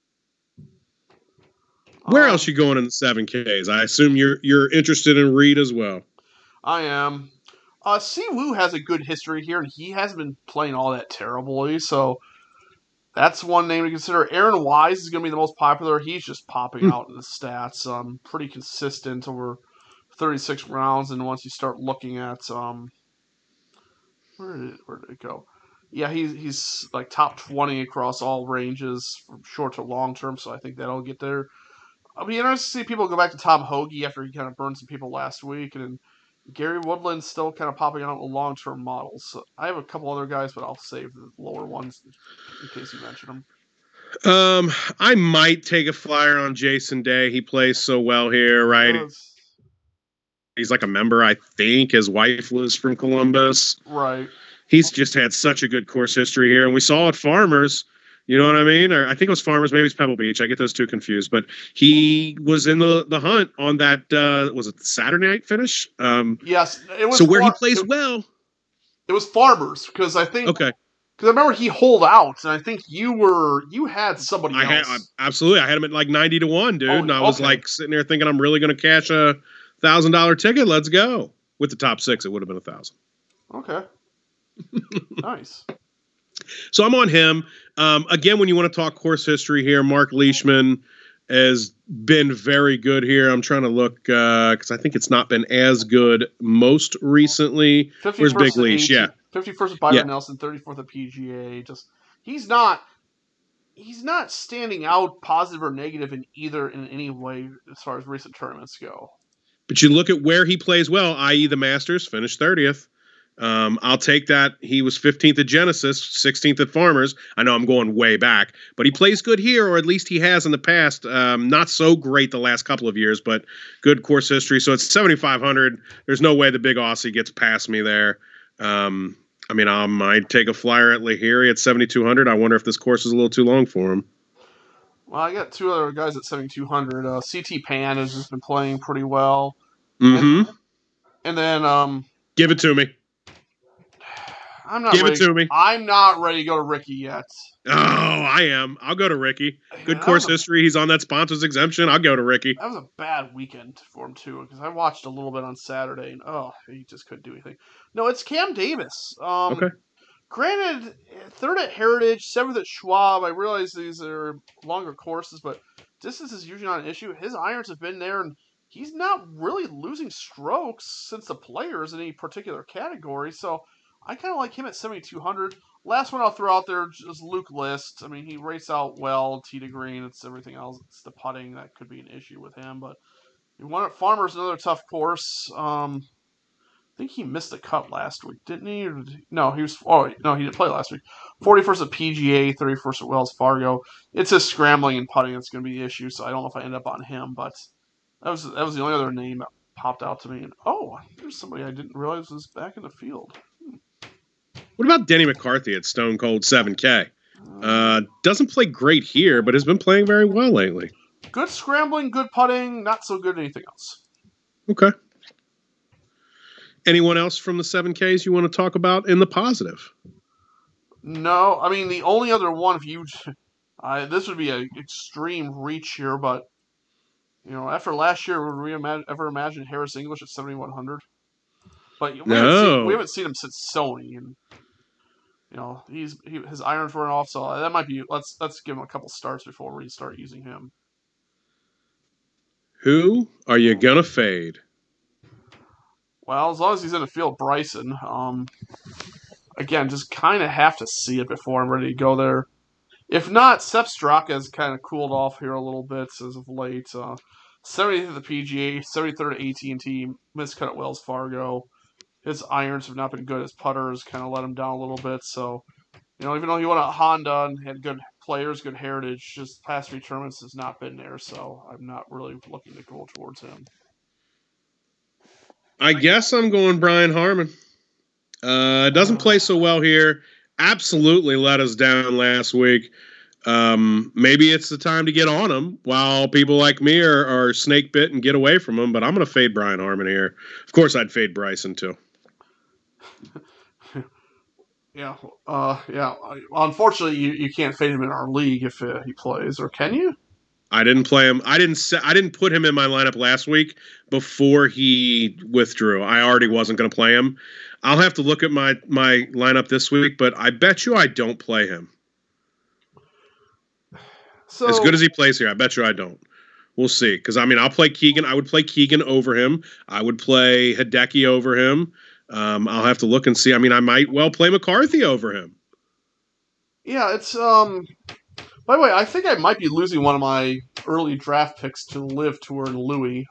Where else you going in the 7Ks? I assume you're interested in Reed as well. I am. Siwoo has a good history here, and he hasn't been playing all that terribly, so that's one name to consider. Aaron Wise is going to be the most popular. He's just popping out in the stats. Pretty consistent over 36 rounds, and once you start looking at where did it go? Yeah, he's like top 20 across all ranges from short to long term, so I think that'll get there. I'll be interested to see people go back to Tom Hoagie after he kind of burned some people last week, and Gary Woodland's still kind of popping out in the long-term models. So I have a couple other guys, but I'll save the lower ones in case you mention them. I might take a flyer on Jason Day. He plays so well here, right? He's like a member, I think. His wife was from Columbus. Right. He's just had such a good course history here, and we saw at Farmers. You know what I mean? Or I think it was Farmers, maybe it's Pebble Beach. I get those two confused. But he was in the hunt on that, was it the Saturday night finish? Yes. It was so where he plays well. It was Farmers, because I think... Okay. Because I remember he holed out, and I think you had somebody else. Absolutely. I had him at like 90-1, dude. And I was like sitting there thinking I'm really going to cash a $1,000 ticket. Let's go. With the top 6, it would have been 1,000. Okay. Nice. So I'm on him. Again, when you want to talk course history here, Mark Leishman has been very good here. I'm trying to look because I think it's not been as good most recently. Where's Big Leash? Yeah. 51st at Byron Nelson, 34th at PGA. Just he's not standing out positive or negative in any way as far as recent tournaments go. But you look at where he plays well, i.e. the Masters, finished 30th. I'll take that. He was 15th at Genesis, 16th at Farmers. I know I'm going way back, but he plays good here, or at least he has in the past. Not so great the last couple of years, but good course history. So it's 7,500. There's no way the big Aussie gets past me there. I mean, I might take a flyer at Lahiri at 7,200. I wonder if this course is a little too long for him. Well, I got two other guys at 7,200. CT Pan has just been playing pretty well. Mm-hmm. And then... Give it to me. Give it to me. I'm not ready to go to Ricky yet. Oh, I am. I'll go to Ricky. Good course history. He's on that sponsors exemption. I'll go to Ricky. That was a bad weekend for him, too, because I watched a little bit on Saturday, and, he just couldn't do anything. No, it's Cam Davis. Okay. Granted, 3rd at Heritage, 7th at Schwab. I realize these are longer courses, but distance is usually not an issue. His irons have been there, and he's not really losing strokes since the Players in any particular category, so... I kind of like him at 7,200. Last one I'll throw out there is Luke List. I mean, he rates out well, tee to green. It's everything else. It's the putting that could be an issue with him. But he won at Farmers, another tough course. I think he missed the cut last week, didn't he? No, he didn't play last week. 41st at PGA, 31st at Wells Fargo. It's his scrambling and putting that's going to be the issue. So I don't know if I end up on him, but that was the only other name that popped out to me. And there's somebody I didn't realize was back in the field. What about Denny McCarthy at Stone Cold 7K? Doesn't play great here, but has been playing very well lately. Good scrambling, good putting, not so good at anything else. Okay. Anyone else from the 7Ks you want to talk about in the positive? No, I mean, the only other one, this would be an extreme reach here, but, after last year, would we ever imagine Harris English at 7,100? But we haven't seen him since Sony, and his irons weren't off, so that might be. Let's give him a couple starts before we start using him. Who are you gonna fade? Well, as long as he's in the field, Bryson. Again, just kind of have to see it before I'm ready to go there. If not, Sepp Straka has kind of cooled off here a little bit as of late. 70th at the PGA, 73rd at AT&T, miscut at Wells Fargo. His irons have not been good. His putters kind of let him down a little bit. So, even though he won at Honda and had good players, good heritage, just past 3 tournaments has not been there. So, I'm not really looking to go towards him. I guess I'm going Brian Harman. Doesn't play so well here. Absolutely let us down last week. Maybe it's the time to get on him while people like me are snake bit and get away from him. But I'm going to fade Brian Harman here. Of course, I'd fade Bryson too. Yeah. Unfortunately, you can't fade him in our league if he plays, or can you? I didn't play him. I didn't put him in my lineup last week before he withdrew. I already wasn't going to play him. I'll have to look at my lineup this week, but I bet you I don't play him. So, as good as he plays here, I bet you I don't. We'll see. Because, I mean, I'll play Keegan. I would play Keegan over him. I would play Hideki over him. I'll have to look and see. I mean, I might well play McCarthy over him. Yeah, it's by the way, I think I might be losing one of my early draft picks to Live Tour and Louis.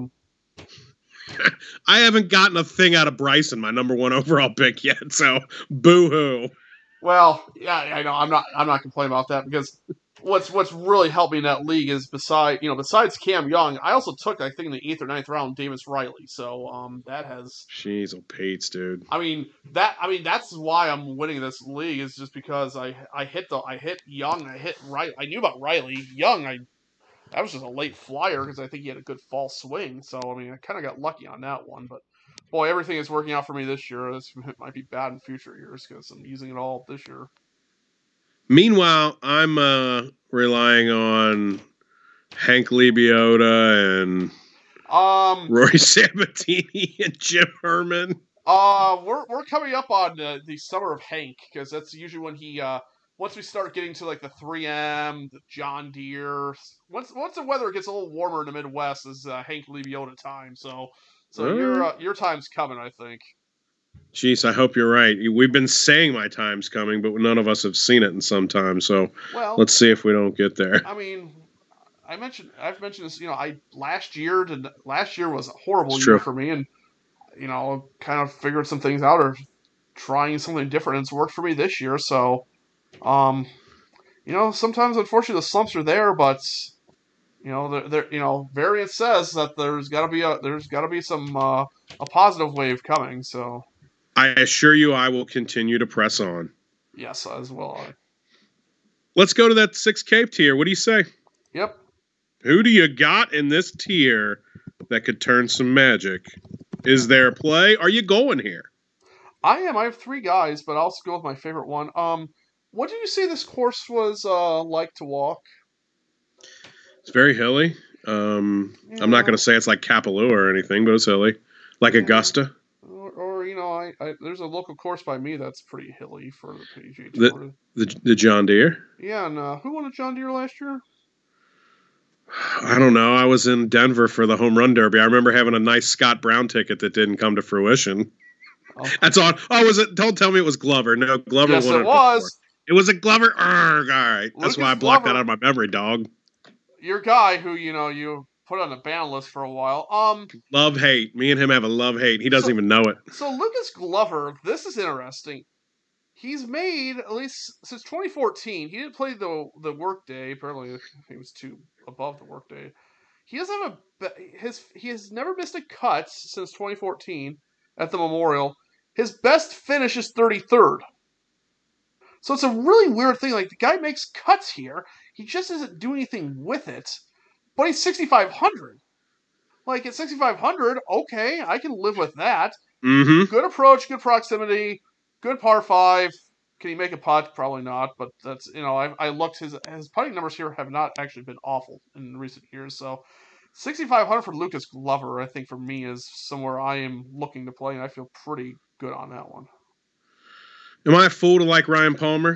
I haven't gotten a thing out of Bryson, my number one overall pick yet, so boo-hoo. Well, yeah, I know. I'm not complaining about that because what's really helped me in that league is besides Cam Young, I also took, I think, in the 8th or 9th round Davis Riley. So that has Jeez, Pates, dude. I mean that's why I'm winning this league is just because I hit Young, I hit Riley. I knew about Riley. Young, that was just a late flyer because I think he had a good fall swing. So I mean I kind of got lucky on that one, but boy, everything is working out for me this year. This might be bad in future years because I'm using it all this year. Meanwhile, I'm relying on Hank Lebioda and Rory Sabatini and Jim Herman. We're coming up on the summer of Hank because that's usually when he once we start getting to like the 3M, the John Deere. Once the weather gets a little warmer in the Midwest is Hank Lebioda time. So your time's coming, I think. Jeez, I hope you're right. We've been saying my time's coming, but none of us have seen it in some time. So let's see if we don't get there. I mean, I've mentioned this. Last year was a horrible year for me, and kind of figured some things out or trying something different. And it's worked for me this year. So, sometimes unfortunately the slumps are there, but variance says that there's got to be some a positive wave coming. So. I assure you I will continue to press on. Yes, as well. Let's go to that 6K tier. What do you say? Yep. Who do you got in this tier that could turn some magic? Is there a play? Are you going here? I am. I have 3 guys, but I'll go with my favorite one. What did you say this course was like to walk? It's very hilly. I'm not going to say it's like Kapalua or anything, but it's hilly. Like Augusta. There's a local course by me that's pretty hilly for the PGA Tour. The John Deere? Yeah, and who won a John Deere last year? I don't know. I was in Denver for the Home Run Derby. I remember having a nice Scott Brown ticket that didn't come to fruition. Oh. That's all. Oh, was it? Don't tell me it was Glover. No, Glover yes, won it was. It was a Glover. All right. That's why I blocked that out of my memory, dog. Your guy who, you put on the ban list for a while. Love-hate. Me and him have a love-hate. He doesn't even know it. So Lucas Glover, this is interesting. He's made, at least since 2014, he didn't play the workday. Apparently, he was too above the workday. He doesn't have he has never missed a cut since 2014 at the Memorial. His best finish is 33rd. So it's a really weird thing. Like, the guy makes cuts here. He just doesn't do anything with it. But he's 6,500. Like, at 6,500, okay, I can live with that. Mm-hmm. Good approach, good proximity, good par 5. Can he make a putt? Probably not. But that's, I looked, his putting numbers here have not actually been awful in recent years. So 6,500 for Lucas Glover, I think, for me, is somewhere I am looking to play, and I feel pretty good on that one. Am I a fool to like Ryan Palmer?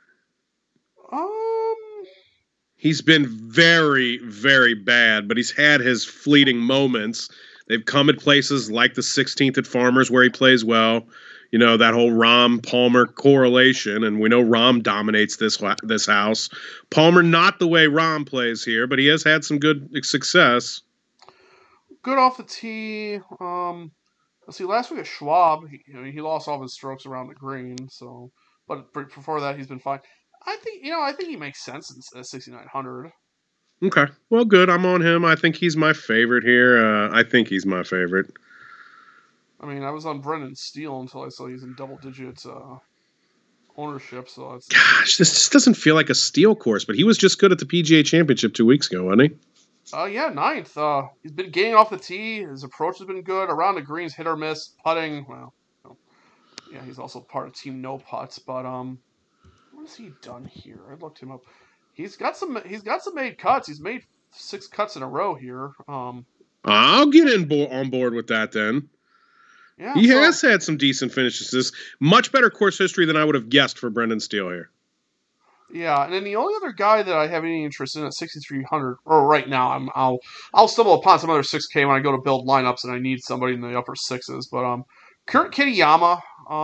He's been very, very bad, but he's had his fleeting moments. They've come at places like the 16th at Farmers where he plays well. That whole Rahm-Palmer correlation, and we know Rahm dominates this house. Palmer not the way Rahm plays here, but he has had some good success. Good off the tee. Let's see, last week at Schwab, he lost all of his strokes around the green, so, but before that he's been fine. I think he makes sense at 6,900. Okay. Well, good. I'm on him. I think he's my favorite here. I think he's my favorite. I mean, I was on Brendan Steele until I saw he's in double digits ownership. So that's Gosh, this just doesn't feel like a steel course, but he was just good at the PGA Championship 2 weeks ago, wasn't he? Yeah, ninth. He's been gaining off the tee. His approach has been good. Around the greens, hit or miss. Putting, well, yeah, he's also part of Team No Putts. But what has he done here? I looked him up. He's got some made cuts. He's made 6 cuts in a row here. I'll get on board with that then. Yeah, he has had some decent finishes. This much better course history than I would have guessed for Brendan Steele here. Yeah, and then the only other guy that I have any interest in at 6,300, or right now, I'll stumble upon some other 6K when I go to build lineups and I need somebody in the upper sixes. But Kurt Kitayama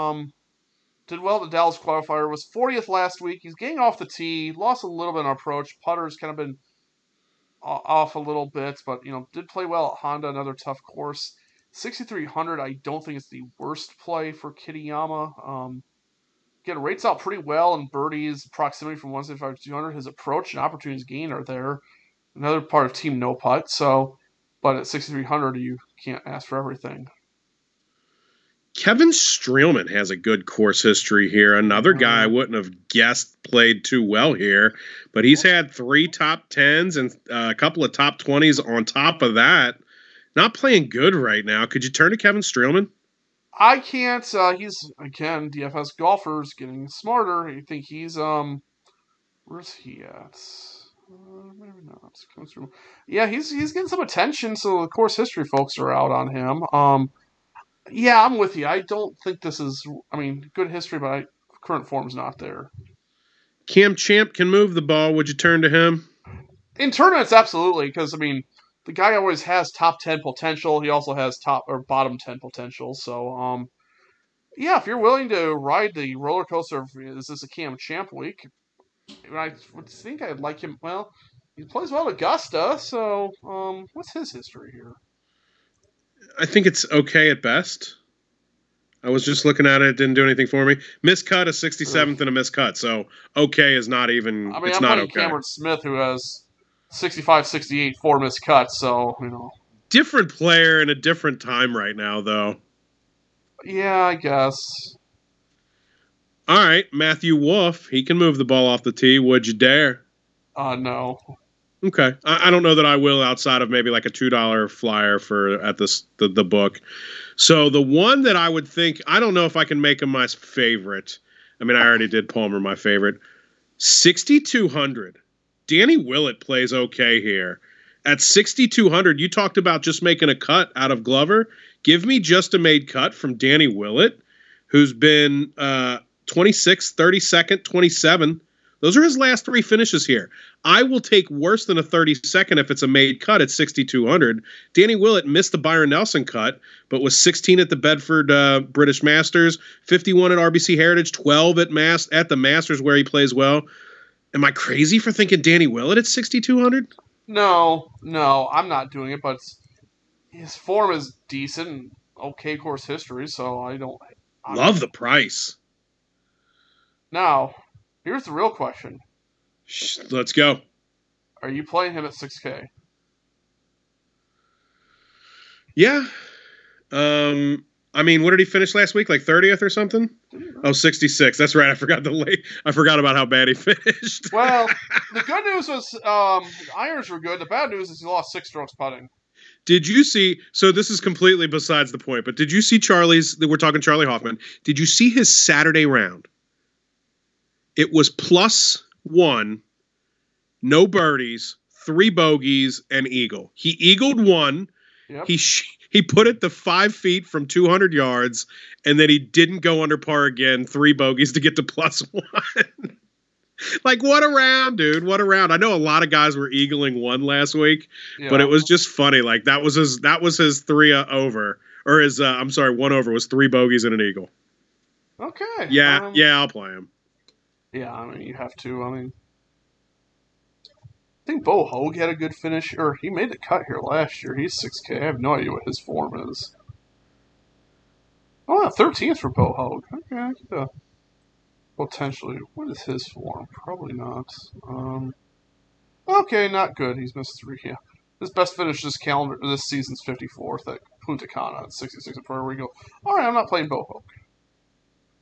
did well at the Dallas qualifier. Was 40th last week. He's getting off the tee. Lost a little bit in approach. Putter's kind of been off a little bit, but did play well at Honda. Another tough course. 6,300. I don't think it's the worst play for Kitayama. Again, rates out pretty well in birdies, proximity from 175 to 200. His approach and opportunities gained are there. Another part of Team No Putt. So, but at 6,300, you can't ask for everything. Kevin Streelman has a good course history here. Another guy I wouldn't have guessed played too well here, but he's had 3 top 10s and a couple of top 20s on top of that. Not playing good right now. Could you turn to Kevin Streelman? I can't. He's, again, DFS golfers getting smarter. I think he's, where's he at? Maybe not. Yeah, he's getting some attention, so the course history folks are out on him. Yeah, I'm with you. I don't think this is, good history, but current form's not there. Cam Champ can move the ball. Would you turn to him? In tournaments, absolutely, because, the guy always has top 10 potential. He also has top or bottom 10 potential. So, yeah, if you're willing to ride the roller coaster, is this a Cam Champ week? I would think I'd like him. Well, he plays well at Augusta. So, what's his history here? I think it's okay at best. I was just looking at it. It didn't do anything for me. Miscut, a 67th and a miscut. So, okay is not even, it's not okay. Cameron Smith, who has 65, 68, 4 missed cuts, so, Different player in a different time right now, though. Yeah, I guess. All right, Matthew Wolff. He can move the ball off the tee. Would you dare? No. Okay. I don't know that I will outside of maybe like a $2 flyer at the book. So the one that I would think, I don't know if I can make him my favorite. I already did Palmer my favorite. 6,200. Danny Willett plays okay here. At 6,200, you talked about just making a cut out of Glover. Give me just a made cut from Danny Willett, who's been 26th, 32nd, 27. Those are his last 3 finishes here. I will take worse than a 32nd if it's a made cut at 6,200. Danny Willett missed the Byron Nelson cut, but was 16 at the Bedford British Masters, 51 at RBC Heritage, 12 at the Masters where he plays well. Am I crazy for thinking Danny Willett at 6,200? No, I'm not doing it, but his form is decent and okay course history, so I don't... Love the price. Now, here's the real question. Let's go. Are you playing him at 6K? Yeah. What did he finish last week? Like 30th or something? Oh, 66. That's right. I forgot about how bad he finished. Well, the good news was irons were good. The bad news is he lost 6 strokes putting. Did you see? So this is completely besides the point. But did you see we're talking Charlie Hoffman. Did you see his Saturday round? It was +1, no birdies, 3 bogeys, and eagle. He eagled 1. Yep. He put it to 5 feet from 200 yards, and then he didn't go under par again. 3 bogeys to get to +1. Like, what a round, dude! What a round! I know a lot of guys were eagling 1 last week, but it was just funny. Like that was his 3 over, or his 1 over was 3 bogeys and an eagle. Okay. Yeah, I'll play him. Yeah, you have to. I think Bo Hogue had a good finish, or he made the cut here last year. He's 6K. I have no idea what his form is. Oh, 13th for Bo Hogue. Okay, potentially. What is his form? Probably not. Okay, not good. He's missed 3. Yeah, his best finish this season's 54th at Punta Cana at 66 at Puerto Rico. All right, I'm not playing Bo Hogue.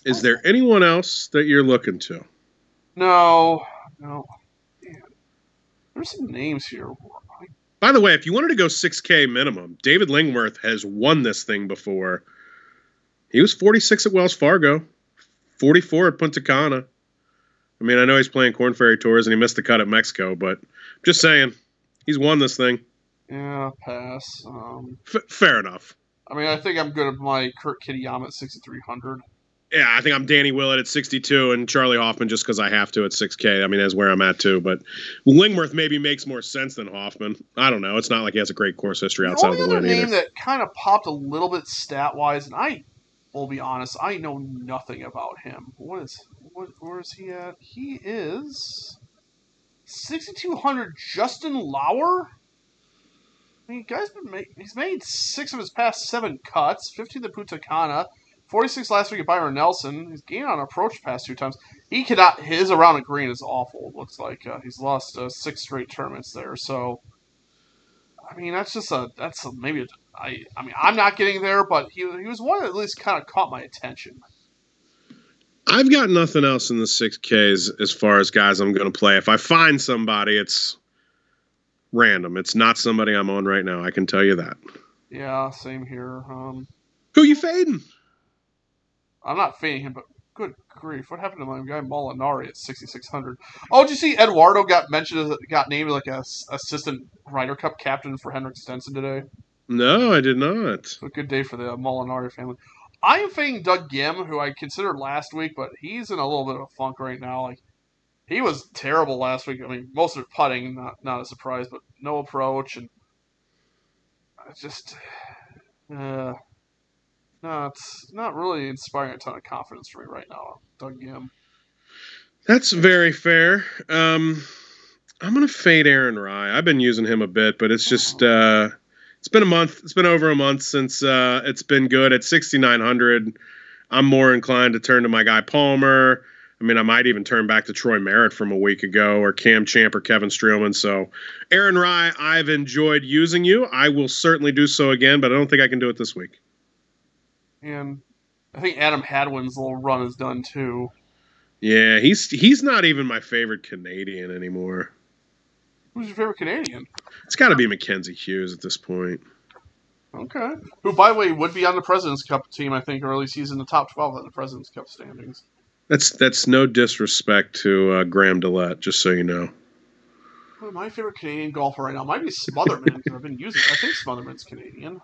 Is there anyone else that you're looking to? No. Man. There's some names here. By the way, if you wanted to go 6K minimum, David Lingworth has won this thing before. He was 46 at Wells Fargo, 44 at Punta Cana. I mean, I know he's playing Korn Ferry Tours and he missed the cut at Mexico, but just saying, he's won this thing. Yeah, pass. Fair enough. I mean, I think I'm good at my Kurt Kitayama at 6,300. Yeah, I think I'm Danny Willett at 62 and Charlie Hoffman just because I have to at 6K. I mean, that's where I'm at too. But Lingworth maybe makes more sense than Hoffman. I don't know. It's not like he has a great course history outside of the win either. The only other name that kind of popped a little bit stat-wise, and I will be honest, I know nothing about him. Where is he at? He is 6,200. Justin Lauer. I mean, he's made 6 of his past 7 cuts. 15 at Punta Cana. 46 last week at Byron Nelson. He's gained on approach past 2 times. He cannot. His around the green is awful. It looks like he's lost 6 straight tournaments there. So, I mean, I mean, I'm not getting there, but he was one that at least kind of caught my attention. I've got nothing else in the 6Ks as far as guys I'm going to play. If I find somebody, it's random. It's not somebody I'm on right now. I can tell you that. Yeah, same here. Who you fading? I'm not fading him, but good grief, what happened to my guy Molinari at 6,600? Oh, did you see Eduardo got named like a assistant Ryder Cup captain for Henrik Stenson today? No, I did not. A good day for the Molinari family. I am fading Doug Gim, who I considered last week, but he's in a little bit of a funk right now. Like, he was terrible last week. I mean, most of it putting, not a surprise, but no approach, and it's just, no, it's not really inspiring a ton of confidence for me right now, Doug Gim. That's very fair. I'm going to fade Aaron Rai. I've been using him a bit, but it's just it's been a month. It's been over a month since it's been good. At 6,900, I'm more inclined to turn to my guy Palmer. I mean, I might even turn back to Troy Merritt from a week ago, or Cam Champ or Kevin Streelman. So, Aaron Rai, I've enjoyed using you. I will certainly do so again, but I don't think I can do it this week. And I think Adam Hadwin's little run is done too. Yeah, he's not even my favorite Canadian anymore. Who's your favorite Canadian? It's got to be Mackenzie Hughes at this point. Okay. Who, by the way, would be on the President's Cup team, I think, or at least he's in the top 12 of the President's Cup standings. That's no disrespect to Graham Dillette, just so you know. Well, my favorite Canadian golfer right now might be Smotherman, because I've been using. I think Smotherman's Canadian.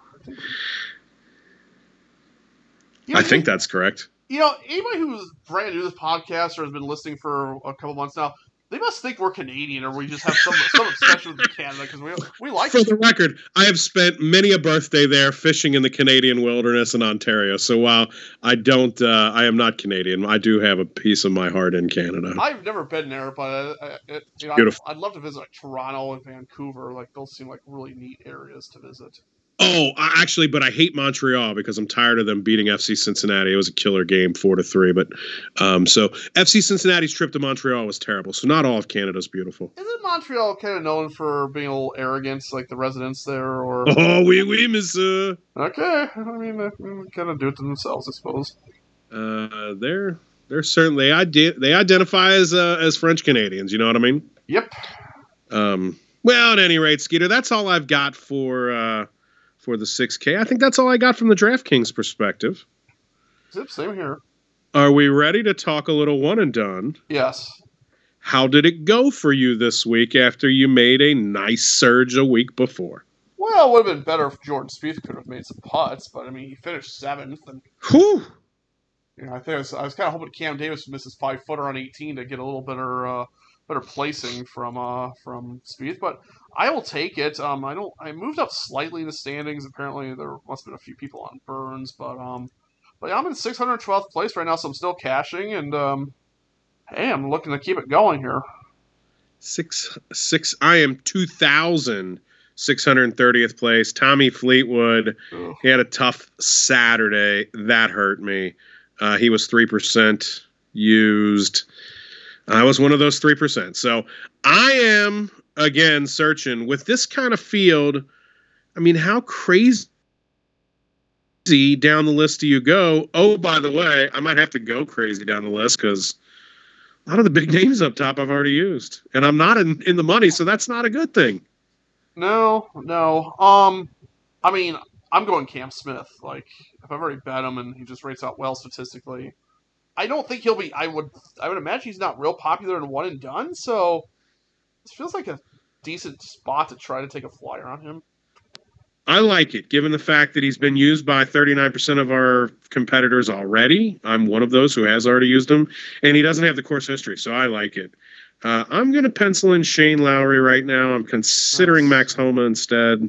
I think that's correct. You know, anybody who's brand new to this podcast or has been listening for a couple months now, they must think we're Canadian, or we just have some obsession with Canada, because we like. For the record, I have spent many a birthday there fishing in the Canadian wilderness in Ontario. So while I am not Canadian, I do have a piece of my heart in Canada. I've never been there, but beautiful. I'd love to visit Toronto and Vancouver. Like, those seem like really neat areas to visit. Oh, actually, but I hate Montreal because I'm tired of them beating FC Cincinnati. It was a killer game, 4-3. But so FC Cincinnati's trip to Montreal was terrible. So not all of Canada's beautiful. Isn't Montreal kind of known for being a little arrogant, like the residents there? Or oh, oui, monsieur. Okay, I mean, they kind of do it to themselves, I suppose. They're certainly they identify as French Canadians. You know what I mean? Yep. Well, at any rate, Skeeter, that's all I've got for the 6K. I think that's all I got from the DraftKings perspective. Yep, same here. Are we ready to talk a little one and done? Yes. How did it go for you this week after you made a nice surge a week before? Well, it would have been better if Jordan Spieth could have made some putts, but I mean, he finished 7th, and whew. You know, I was kind of hoping Cam Davis would miss his 5-footer on 18 to get a little better placing from Spieth, but I will take it. I moved up slightly in the standings. Apparently, there must have been a few people on Burns, but yeah, I'm in 612th place right now, so I'm still cashing, and hey, I'm looking to keep it going here. I am 2,630th place. Tommy Fleetwood, he had a tough Saturday. That hurt me. He was 3% used. I was one of those 3%. So I am, again, searching with this kind of field. I mean, how crazy down the list do you go? Oh, by the way, I might have to go crazy down the list because a lot of the big names up top I've already used, and I'm not in the money, so that's not a good thing. No. I mean, I'm going Cam Smith. Like, if I've already bet him and he just rates out well statistically, I don't think he'll be. I would imagine he's not real popular and one and done. So this feels like a decent spot to try to take a flyer on him. I like it, given the fact that he's been used by 39% of our competitors already. I'm one of those who has already used him, and he doesn't have the course history, so I like it. I'm going to pencil in Shane Lowry right now. I'm considering Max Homa instead.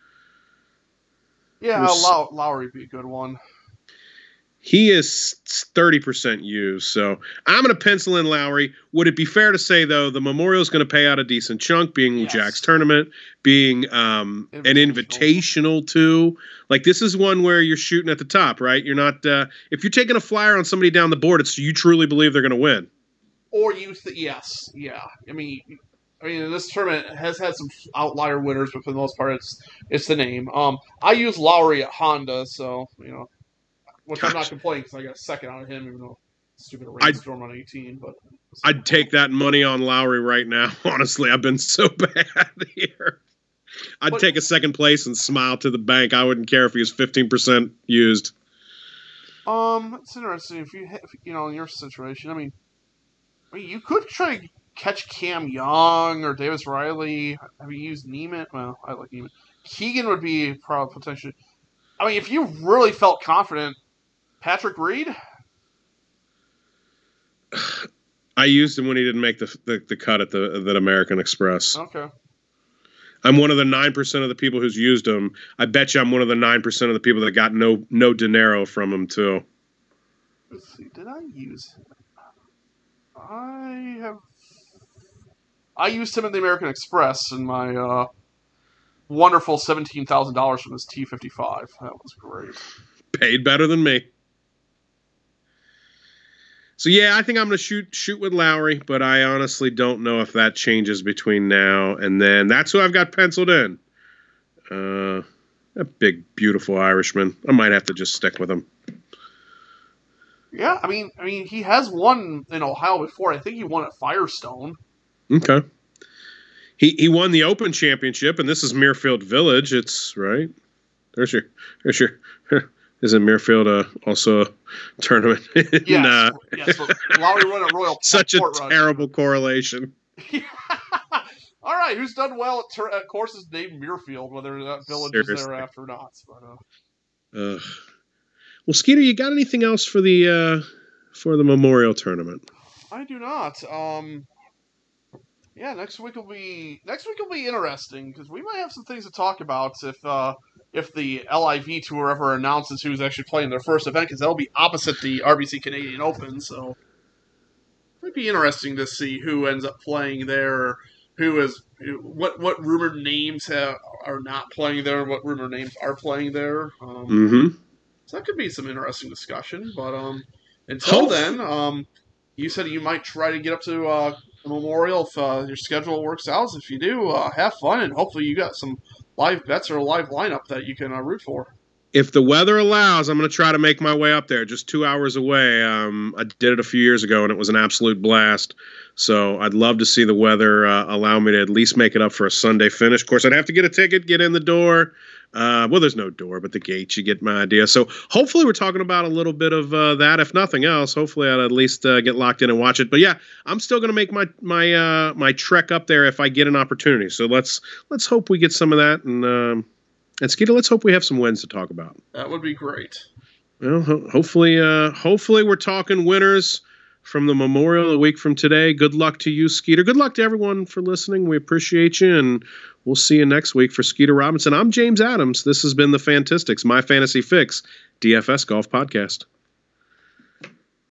Yeah, Lowry would be a good one. He is 30% used, so I'm going to pencil in Lowry. Would it be fair to say, though, the Memorial is going to pay out a decent chunk, being Jack's tournament, being an invitational too? Like, this is one where you're shooting at the top, right? You're not if you're taking a flyer on somebody down the board, it's you truly believe they're going to win. Or yes, yeah. I mean, this tournament has had some outlier winners, but for the most part, it's the name. I use Lowry at Honda, so which I'm not complaining because I got a second out of him, even though stupid rainstorm on 18. But I'd take that money on Lowry right now. Honestly, I've been so bad here. I'd take a second place and smile to the bank. I wouldn't care if he was 15% used. It's interesting if you in your situation. I mean, you could try to catch Cam Young or Davis Riley. Have you used Neiman? Well, I like Neiman. Keegan would be probably potentially. I mean, if you really felt confident. Patrick Reed? I used him when he didn't make the cut at the American Express. Okay. I'm one of the 9% of the people who's used him. I bet you I'm one of the 9% of the people that got no dinero from him too. Let's see. Did I use him? I used him at the American Express in my wonderful $17,000 from his T55. That was great. Paid better than me. So, yeah, I think I'm going to shoot with Lowry, but I honestly don't know if that changes between now and then. That's who I've got penciled in. A big, beautiful Irishman. I might have to just stick with him. Yeah, I mean, he has won in Ohio before. I think he won at Firestone. Okay. He won the Open Championship, and this is Muirfield Village. It's right. There's your. Isn't Muirfield also a tournament? Yes. Lowry won at Royal. Such a terrible correlation. All right, who's done well at courses named Muirfield, whether that village is there after or not? Well, Skeeter, you got anything else for the Memorial Tournament? I do not. Yeah, next week will be interesting because we might have some things to talk about if the LIV Tour ever announces who's actually playing their first event, because that'll be opposite the RBC Canadian Open, so it might be interesting to see who ends up playing there, what rumored names are not playing there, what rumored names are playing there. So that could be some interesting discussion, but until then, you said you might try to get up to the Memorial if your schedule works out. If you do, have fun, and hopefully you got some live bets or a live lineup that you can root for. If the weather allows, I'm going to try to make my way up there. Just 2 hours away. I did it a few years ago, and it was an absolute blast. So I'd love to see the weather allow me to at least make it up for a Sunday finish. Of course, I'd have to get a ticket, get in the door. Well, there's no door, but the gate. You get my idea. So hopefully we're talking about a little bit of that. If nothing else, hopefully I'd at least get locked in and watch it. But yeah, I'm still going to make my trek up there if I get an opportunity. So let's hope we get some of that. And Skeeter, let's hope we have some wins to talk about. That would be great. Well, hopefully we're talking winners from the Memorial a week from today. Good luck to you, Skeeter. Good luck to everyone for listening. We appreciate you, and we'll see you next week. For Skeeter Robinson, I'm James Adams. This has been the Fantistics, My Fantasy Fix, DFS Golf Podcast.